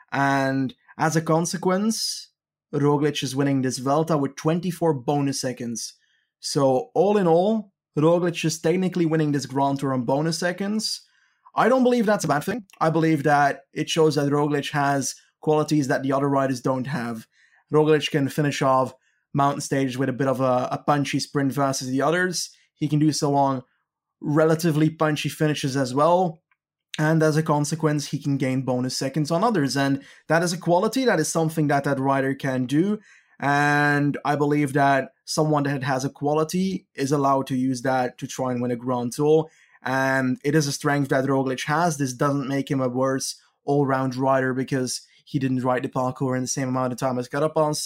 [SPEAKER 4] And as a consequence, Roglic is winning this Vuelta with twenty-four bonus seconds. So all in all, Roglic is technically winning this Grand Tour on bonus seconds. I don't believe that's a bad thing. I believe that it shows that Roglic has qualities that the other riders don't have. Roglic can finish off mountain stages with a bit of a, a punchy sprint versus the others. He can do so on relatively punchy finishes as well. And as a consequence, he can gain bonus seconds on others. And that is a quality, that is something that that rider can do. And I believe that someone that has a quality is allowed to use that to try and win a Grand Tour. And it is a strength that Roglic has. This doesn't make him a worse all-round rider because he didn't ride the parkour in the same amount of time as Carapaz.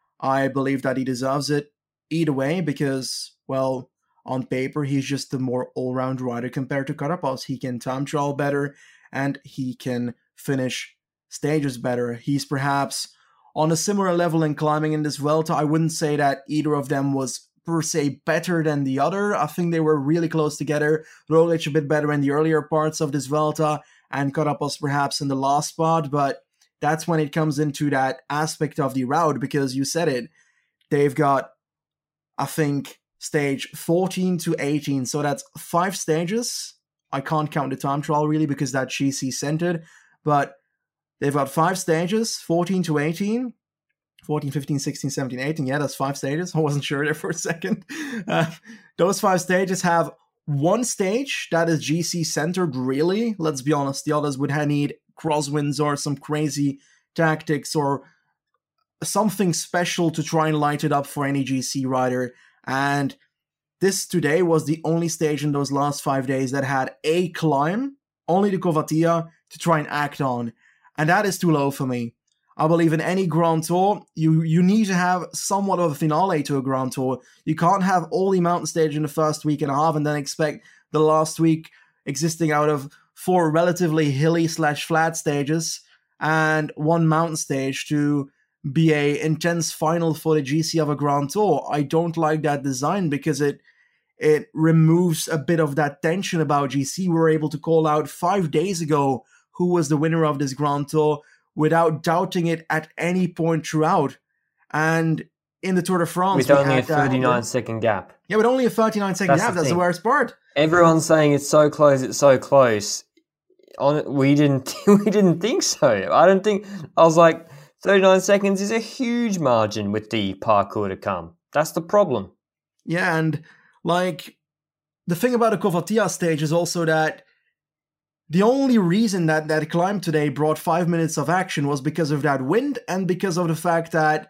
[SPEAKER 4] I believe that he deserves it either way because, well, on paper, he's just a more all-round rider compared to Carapaz. He can time trial better and he can finish stages better. He's perhaps on a similar level in climbing in this Vuelta. I wouldn't say that either of them was per se better than the other. I think they were really close together. Roglic a bit better in the earlier parts of this Vuelta and Carapaz perhaps in the last part, but that's when it comes into that aspect of the route, because you said it. They've got, I think, stage fourteen to eighteen, so that's five stages. I can't count the time trial really because that's G C centered, but they've got five stages, fourteen to eighteen, fourteen, fifteen, sixteen, seventeen, eighteen. Yeah, that's five stages. I wasn't sure there for a second. Uh, those five stages have one stage that is G C centered, really. Let's be honest, the others would need crosswinds or some crazy tactics or something special to try and light it up for any G C rider. And this today was the only stage in those last five days that had a climb, only the Covatia, to try and act on. And that is too low for me. I believe in any Grand Tour, you, you need to have somewhat of a finale to a Grand Tour. You can't have all the mountain stage in the first week and a half and then expect the last week existing out of four relatively hilly slash flat stages and one mountain stage to be a intense final for the G C of a Grand Tour. I don't like that design because it it removes a bit of that tension about G C. We were able to call out five days ago who was the winner of this Grand Tour without doubting it at any point throughout. And in the Tour de France,
[SPEAKER 3] with only a thirty-nine second gap.
[SPEAKER 4] Yeah, with only a thirty-nine second
[SPEAKER 3] That's
[SPEAKER 4] gap.
[SPEAKER 3] the
[SPEAKER 4] That's
[SPEAKER 3] thing.
[SPEAKER 4] the worst part.
[SPEAKER 3] Everyone's saying it's so close, it's so close. On we didn't we didn't think so. I don't think I was like thirty-nine seconds is a huge margin with the parkour to come. That's the problem.
[SPEAKER 4] Yeah, and like the thing about the Covatia stage is also that the only reason that that climb today brought five minutes of action was because of that wind and because of the fact that,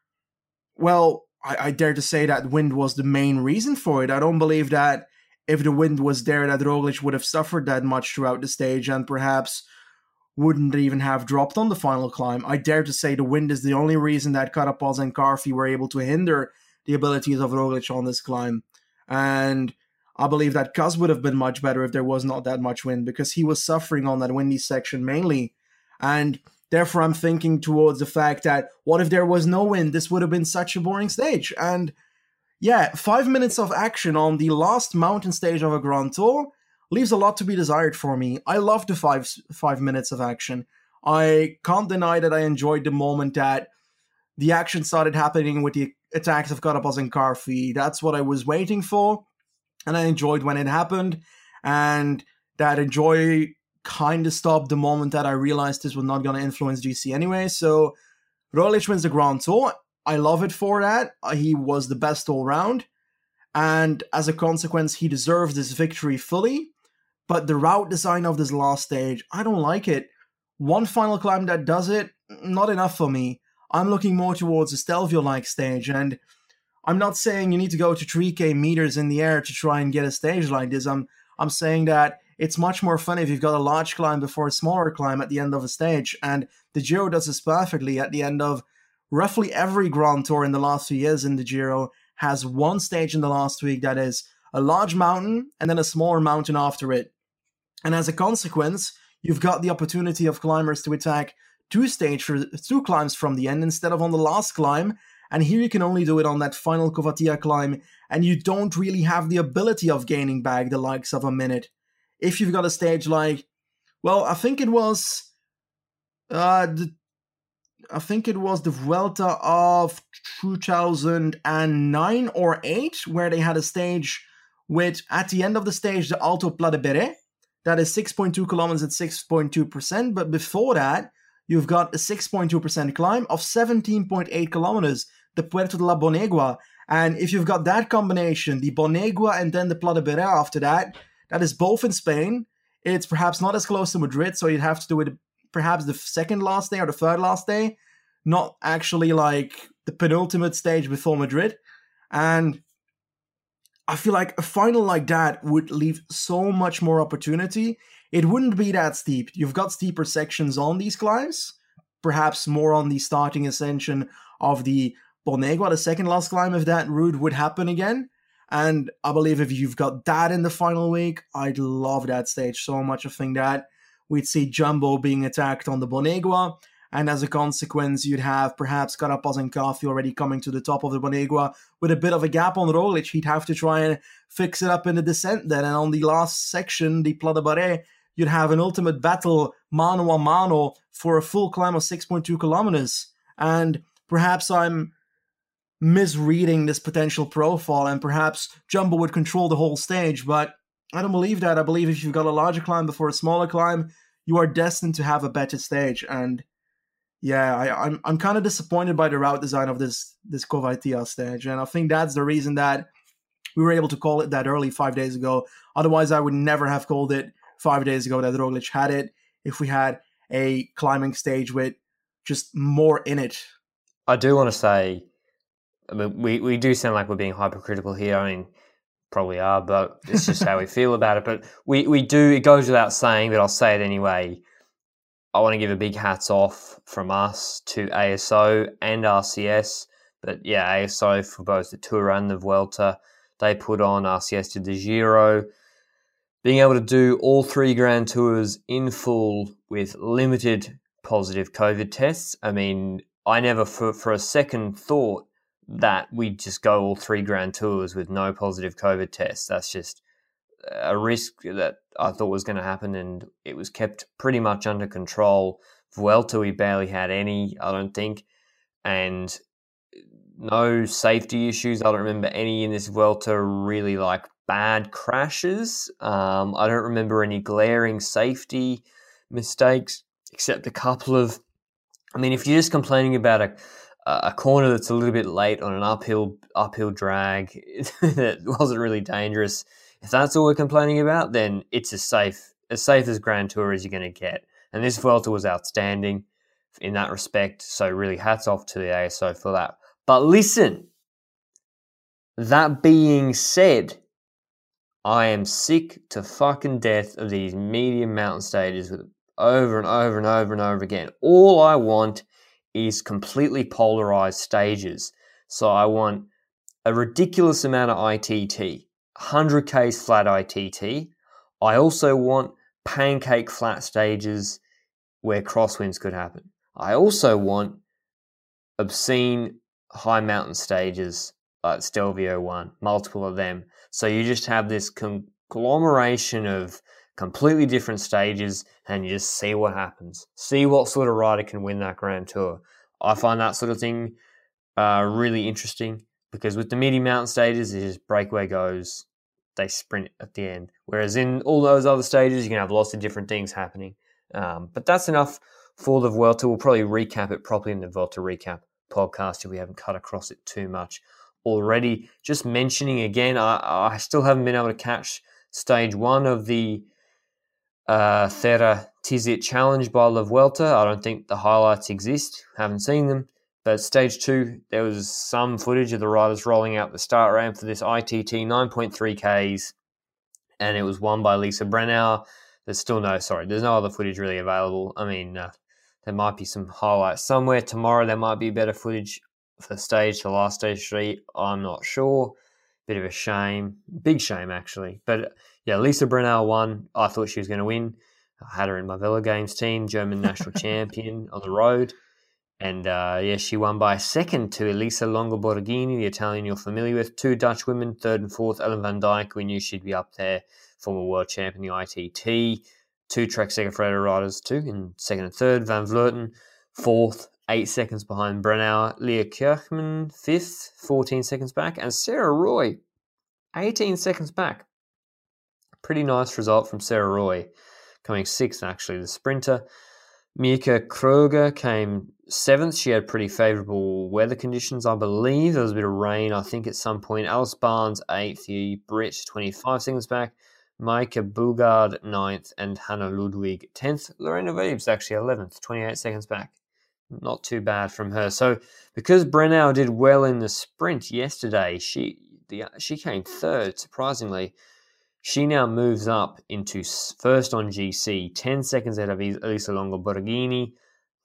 [SPEAKER 4] well, I, I dare to say that wind was the main reason for it. I don't believe that if the wind was there that Roglic would have suffered that much throughout the stage and perhaps wouldn't even have dropped on the final climb. I dare to say the wind is the only reason that Carapaz and Carfi were able to hinder the abilities of Roglic on this climb. And I believe that Kaz would have been much better if there was not that much wind, because he was suffering on that windy section mainly. And therefore I'm thinking towards the fact that what if there was no wind? This would have been such a boring stage. And yeah, five minutes of action on the last mountain stage of a Grand Tour leaves a lot to be desired for me. I love the five five minutes of action. I can't deny that I enjoyed the moment that the action started happening with the attacks of Carapaz and Carfi. That's what I was waiting for, and I enjoyed when it happened. And that enjoy kind of stopped the moment that I realized this was not going to influence G C anyway. So Roglic wins the Grand Tour. I love it for that. He was the best all round, and as a consequence, he deserves this victory fully. But the route design of this last stage, I don't like it. One final climb that does it, not enough for me. I'm looking more towards a Stelvio-like stage, and I'm not saying you need to go to three K meters in the air to try and get a stage like this. I'm I'm saying that it's much more fun if you've got a large climb before a smaller climb at the end of a stage, and the Giro does this perfectly. At the end of roughly every Grand Tour in the last few years in the Giro has one stage in the last week that is a large mountain and then a smaller mountain after it. And as a consequence, you've got the opportunity of climbers to attack two stage for two climbs from the end instead of on the last climb. And here you can only do it on that final Covatia climb, and you don't really have the ability of gaining back the likes of a minute. If you've got a stage like, well, I think it was, uh, the, I think it was the Vuelta of two thousand nine or eight, where they had a stage with, at the end of the stage, the Alto Pla de Beret. That is six point two kilometers at six point two percent. But before that, you've got a six point two percent climb of seventeen point eight kilometers, the Puerto de la Bonegua. And if you've got that combination, the Bonegua and then the Pla de Beret after that, that is both in Spain. It's perhaps not as close to Madrid, so you'd have to do it perhaps the second last day or the third last day, not actually like the penultimate stage before Madrid. And I feel like a final like that would leave so much more opportunity. It wouldn't be that steep. You've got steeper sections on these climbs, perhaps more on the starting ascension of the Bonegua, the second last climb, if that route would happen again. And I believe if you've got that in the final week, I'd love that stage so much. I think that we'd see Jumbo being attacked on the Bonegua, and as a consequence, you'd have perhaps Carapaz and Carfi already coming to the top of the Bonegua with a bit of a gap on Roglic. He'd have to try and fix it up in the descent then. And on the last section, the Pla de Beret, you'd have an ultimate battle mano a mano for a full climb of six point two kilometers. And perhaps I'm misreading this potential profile, and perhaps Jumbo would control the whole stage, but I don't believe that. I believe if you've got a larger climb before a smaller climb, you are destined to have a better stage. And yeah, I, I'm I'm kind of disappointed by the route design of this this Covatia stage, and I think that's the reason that we were able to call it that early five days ago. Otherwise, I would never have called it five days ago that Roglic had it if we had a climbing stage with just more in it.
[SPEAKER 3] I do want to say, I mean, we, we do sound like we're being hypercritical here. I mean, probably are, but it's just how we feel about it. But we, we do, it goes without saying, but I'll say it anyway. I want to give a big hats off from us to A S O and R C S. But yeah, A S O for both the Tour and the Vuelta. They put on, R C S did the Giro. Being able to do all three Grand Tours in full with limited positive COVID tests. I mean, I never for, for a second thought that we'd just go all three Grand Tours with no positive COVID tests. That's just a risk that I thought was going to happen, and it was kept pretty much under control. Vuelta, we barely had any, I don't think, and no safety issues. I don't remember any in this Vuelta really like bad crashes. Um, I don't remember any glaring safety mistakes, except a couple of, I mean, if you're just complaining about a a corner that's a little bit late on an uphill uphill drag that wasn't really dangerous, if that's all we're complaining about, then it's as safe as safe as Grand Tour as you're going to get. And this Vuelta was outstanding in that respect, so really hats off to the A S O for that. But listen, that being said, I am sick to fucking death of these medium mountain stages with over and over and over and over again. All I want is completely polarized stages. So I want a ridiculous amount of I T T, one hundred kays flat I T T. I also want pancake flat stages where crosswinds could happen. I also want obscene high mountain stages like Stelvio one, multiple of them. So you just have this conglomeration of completely different stages, and you just see what happens. See what sort of rider can win that Grand Tour. I find that sort of thing uh, really interesting, because with the medium mountain stages, it's just breakaway goes, they sprint at the end. Whereas in all those other stages, you can have lots of different things happening. Um, but that's enough for the Vuelta. We'll probably recap it properly in the Vuelta Recap podcast if we haven't cut across it too much already. Just mentioning again, I, I still haven't been able to catch stage one of the Uh, Terra Tizit Challenge by La Vuelta. I don't think the highlights exist. Haven't seen them. But stage two, there was some footage of the riders rolling out the start ramp for this I T T nine point three kays, and it was won by Lisa Brennauer. There's still no, sorry, there's no other footage really available. I mean, uh, there might be some highlights somewhere. Tomorrow there might be better footage for stage to last stage three. I'm not sure. Bit of a shame. Big shame, actually. But yeah, Lisa Brennauer won. I thought she was going to win. I had her in my Velo Games team, German national champion on the road. And uh, yeah, she won by a second to Elisa Longo Borghini, the Italian you're familiar with. Two Dutch women, third and fourth. Ellen van Dijk, we knew she'd be up there. Former world champion, the I T T. Two Trek Segafredo riders, too, in second and third. Van Vleuten, fourth, eight seconds behind Brennauer. Leah Kirchmann, fifth, fourteen seconds back. And Sarah Roy, eighteen seconds back. Pretty nice result from Sarah Roy, coming sixth, actually, the sprinter. Mika Kroger came seventh. She had pretty favourable weather conditions, I believe. There was a bit of rain, I think, at some point. Alice Barnes, eighth. The Brit, twenty-five seconds back. Maika Bugard, ninth. And Hannah Ludwig, tenth. Lorena Wiebes, actually, eleventh, twenty-eight seconds back. Not too bad from her. So, because Brennauer did well in the sprint yesterday, she the she came third, surprisingly. She now moves up into first on G C, ten seconds ahead of Elisa Longo Borghini,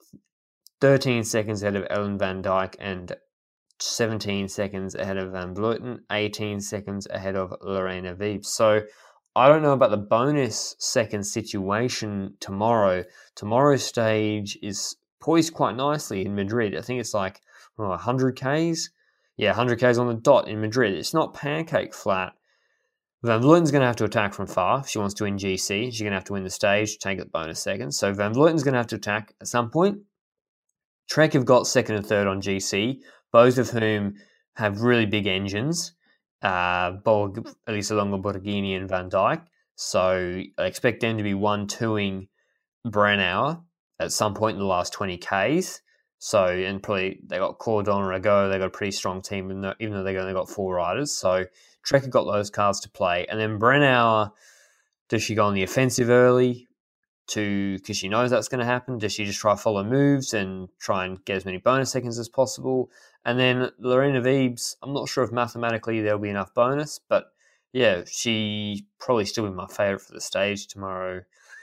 [SPEAKER 3] thirteen seconds ahead of Ellen van Dijk, and seventeen seconds ahead of Van Vleuten, eighteen seconds ahead of Lorena Wiebes. So I don't know about the bonus second situation tomorrow. Tomorrow's stage is poised quite nicely in Madrid. I think it's like well, one hundred kays. Yeah, one hundred kays on the dot in Madrid. It's not pancake flat. Van Vleuten's going to have to attack from far if she wants to win G C. She's going to have to win the stage, take the bonus seconds. So Van Vleuten's going to have to attack at some point. Trek have got second and third on G C, both of whom have really big engines. Uh, Elisa Longo Borghini and Van Dijk. So I expect them to be one-twoing Brennauer at some point in the last twenty kays. So, and probably they got Cordon Rago, they got a pretty strong team, even though they only got four riders. So Trek have got those cards to play. And then Brennauer, does she go on the offensive early to because she knows that's going to happen? Does she just try to follow moves and try and get as many bonus seconds as possible? And then Lorena Wiebes, I'm not sure if mathematically there'll be enough bonus, but yeah, she probably still be my favourite for the stage tomorrow,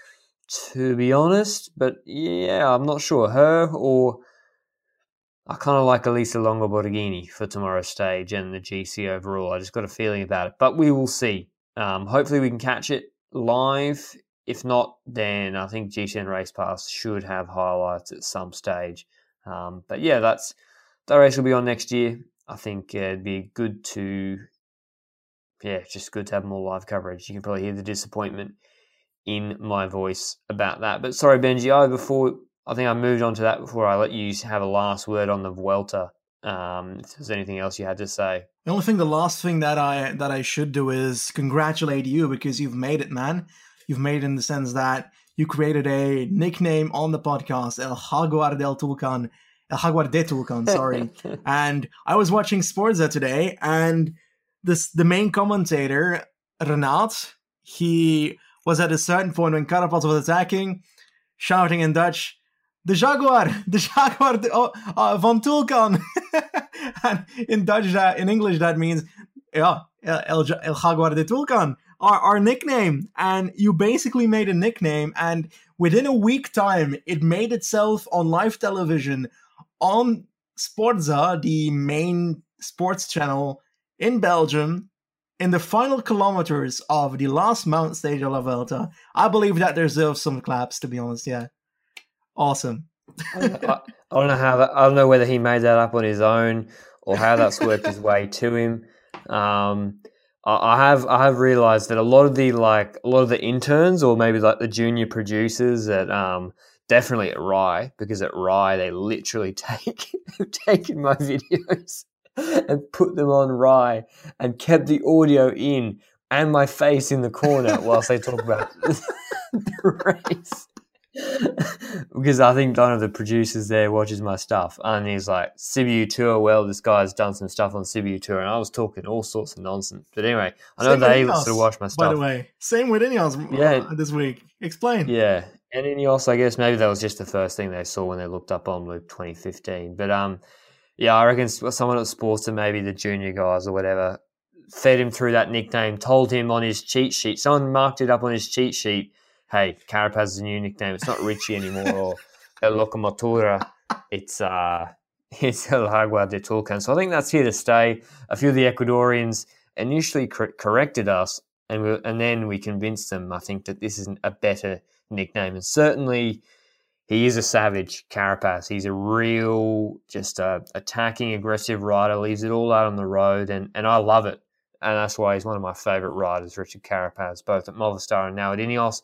[SPEAKER 3] to be honest. But yeah, I'm not sure. Her or I kind of like Elisa Longo Borghini for tomorrow's stage and the G C overall. I just got a feeling about it, but we will see. Um, hopefully we can catch it live. If not, then I think G C N Race Pass should have highlights at some stage. Um, but yeah, that's that race will be on next year. I think uh, it'd be good to yeah, just good to have more live coverage. You can probably hear the disappointment in my voice about that. But sorry, Benji, I before I think I moved on to that before I let you have a last word on the Vuelta. Um, if there's anything else you had to say.
[SPEAKER 4] The only thing, the last thing that I that I should do is congratulate you, because you've made it, man. You've made it in the sense that you created a nickname on the podcast, El Jaguar del Tulcan, El Jaguar de Tulcan, sorry. And I was watching Sporza today, and this the main commentator, Renat, he was at a certain point when Carapaz was attacking, shouting in Dutch, "De Jaguar, de Jaguar de, oh, uh, van Tulcan." And in Dutch, that, in English, that means, yeah, El, El Jaguar de Tulcan, our, our nickname. And you basically made a nickname, and within a week time, it made itself on live television on Sporza, the main sports channel in Belgium, in the final kilometers of the last mountain stage of La Vuelta. I believe that deserves some claps, to be honest, yeah. Awesome.
[SPEAKER 3] I, I don't know how that, I don't know whether he made that up on his own or how that's worked his way to him. Um, I, I have I have realised that a lot of the like a lot of the interns or maybe like the junior producers at um definitely at Rye, because at Rye they literally take have taken my videos and put them on Rye and kept the audio in and my face in the corner whilst they talk about the race. Because I think one of the producers there watches my stuff, and he's like, Sibiu Tour, well, this guy's done some stuff on Sibiu Tour, and I was talking all sorts of nonsense. But anyway, I know they sort of watch my stuff.
[SPEAKER 4] By the way, same with Ineos yeah. uh, this week. Explain.
[SPEAKER 3] Yeah, and Ineos, I guess maybe that was just the first thing they saw when they looked up on Loop twenty fifteen. But um, yeah, I reckon someone at Sports, and maybe the junior guys or whatever, fed him through that nickname, told him on his cheat sheet. Someone marked it up on his cheat sheet. Hey, Carapaz is a new nickname. It's not Richie anymore or El Locomotora. It's uh, it's El Jaguar de Tulcan. So I think that's here to stay. A few of the Ecuadorians initially cor- corrected us, and we, and then we convinced them, I think, that this is a better nickname. And certainly he is a savage, Carapaz. He's a real, just a attacking, aggressive rider, leaves it all out on the road, and, and I love it. And that's why he's one of my favourite riders, Richard Carapaz, both at Movistar and now at Ineos.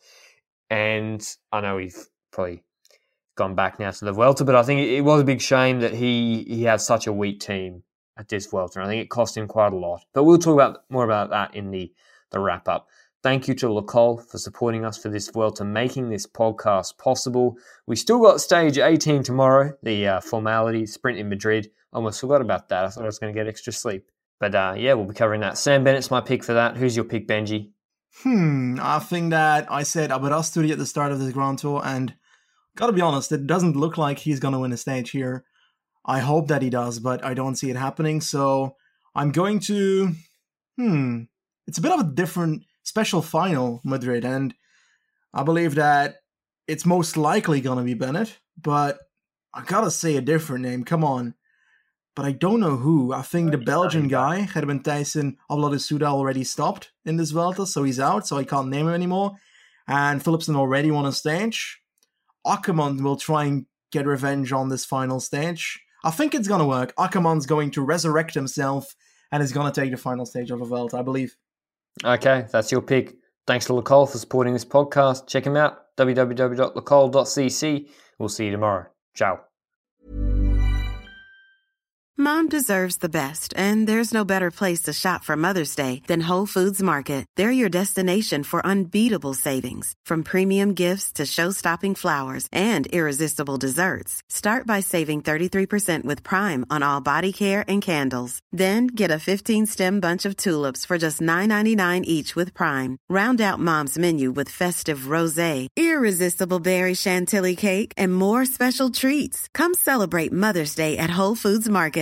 [SPEAKER 3] And I know we've probably gone back now to the Vuelta, but I think it was a big shame that he he had such a weak team at this Vuelta. I think it cost him quite a lot. But we'll talk about more about that in the, the wrap-up. Thank you to Le Col for supporting us for this Vuelta, making this podcast possible. We still got stage eighteen tomorrow, the uh, formality sprint in Madrid. Almost forgot about that. I thought I was going to get extra sleep. But uh, yeah, we'll be covering that. Sam Bennett's my pick for that. Who's your pick, Benji?
[SPEAKER 4] Hmm, I think that I said Aberasturi at the start of this Grand Tour, and gotta be honest, it doesn't look like he's gonna win a stage here. I hope that he does, but I don't see it happening, so I'm going to... Hmm, it's a bit of a different special final, Madrid, and I believe that it's most likely gonna be Bennett, but I gotta say a different name, come on. But I don't know who. I think the Belgian guy, Gerben Thijssen Abla de Souda, already stopped in this Vuelta, so he's out, so I can't name him anymore. And Philipsen already won a stage. Ackermann will try and get revenge on this final stage. I think it's going to work. Ackermann's going to resurrect himself and is going to take the final stage of the Vuelta, I believe.
[SPEAKER 3] Okay, that's your pick. Thanks to Le Col for supporting this podcast. Check him out, w w w dot le col dot c c. We'll see you tomorrow. Ciao.
[SPEAKER 5] Mom deserves the best, and there's no better place to shop for Mother's Day than Whole Foods Market. They're your destination for unbeatable savings, from premium gifts to show-stopping flowers and irresistible desserts. Start by saving thirty-three percent with Prime on all body care and candles. Then get a fifteen-stem bunch of tulips for just nine ninety-nine each with Prime. Round out Mom's menu with festive rosé, irresistible berry chantilly cake, and more special treats. Come celebrate Mother's Day at Whole Foods Market.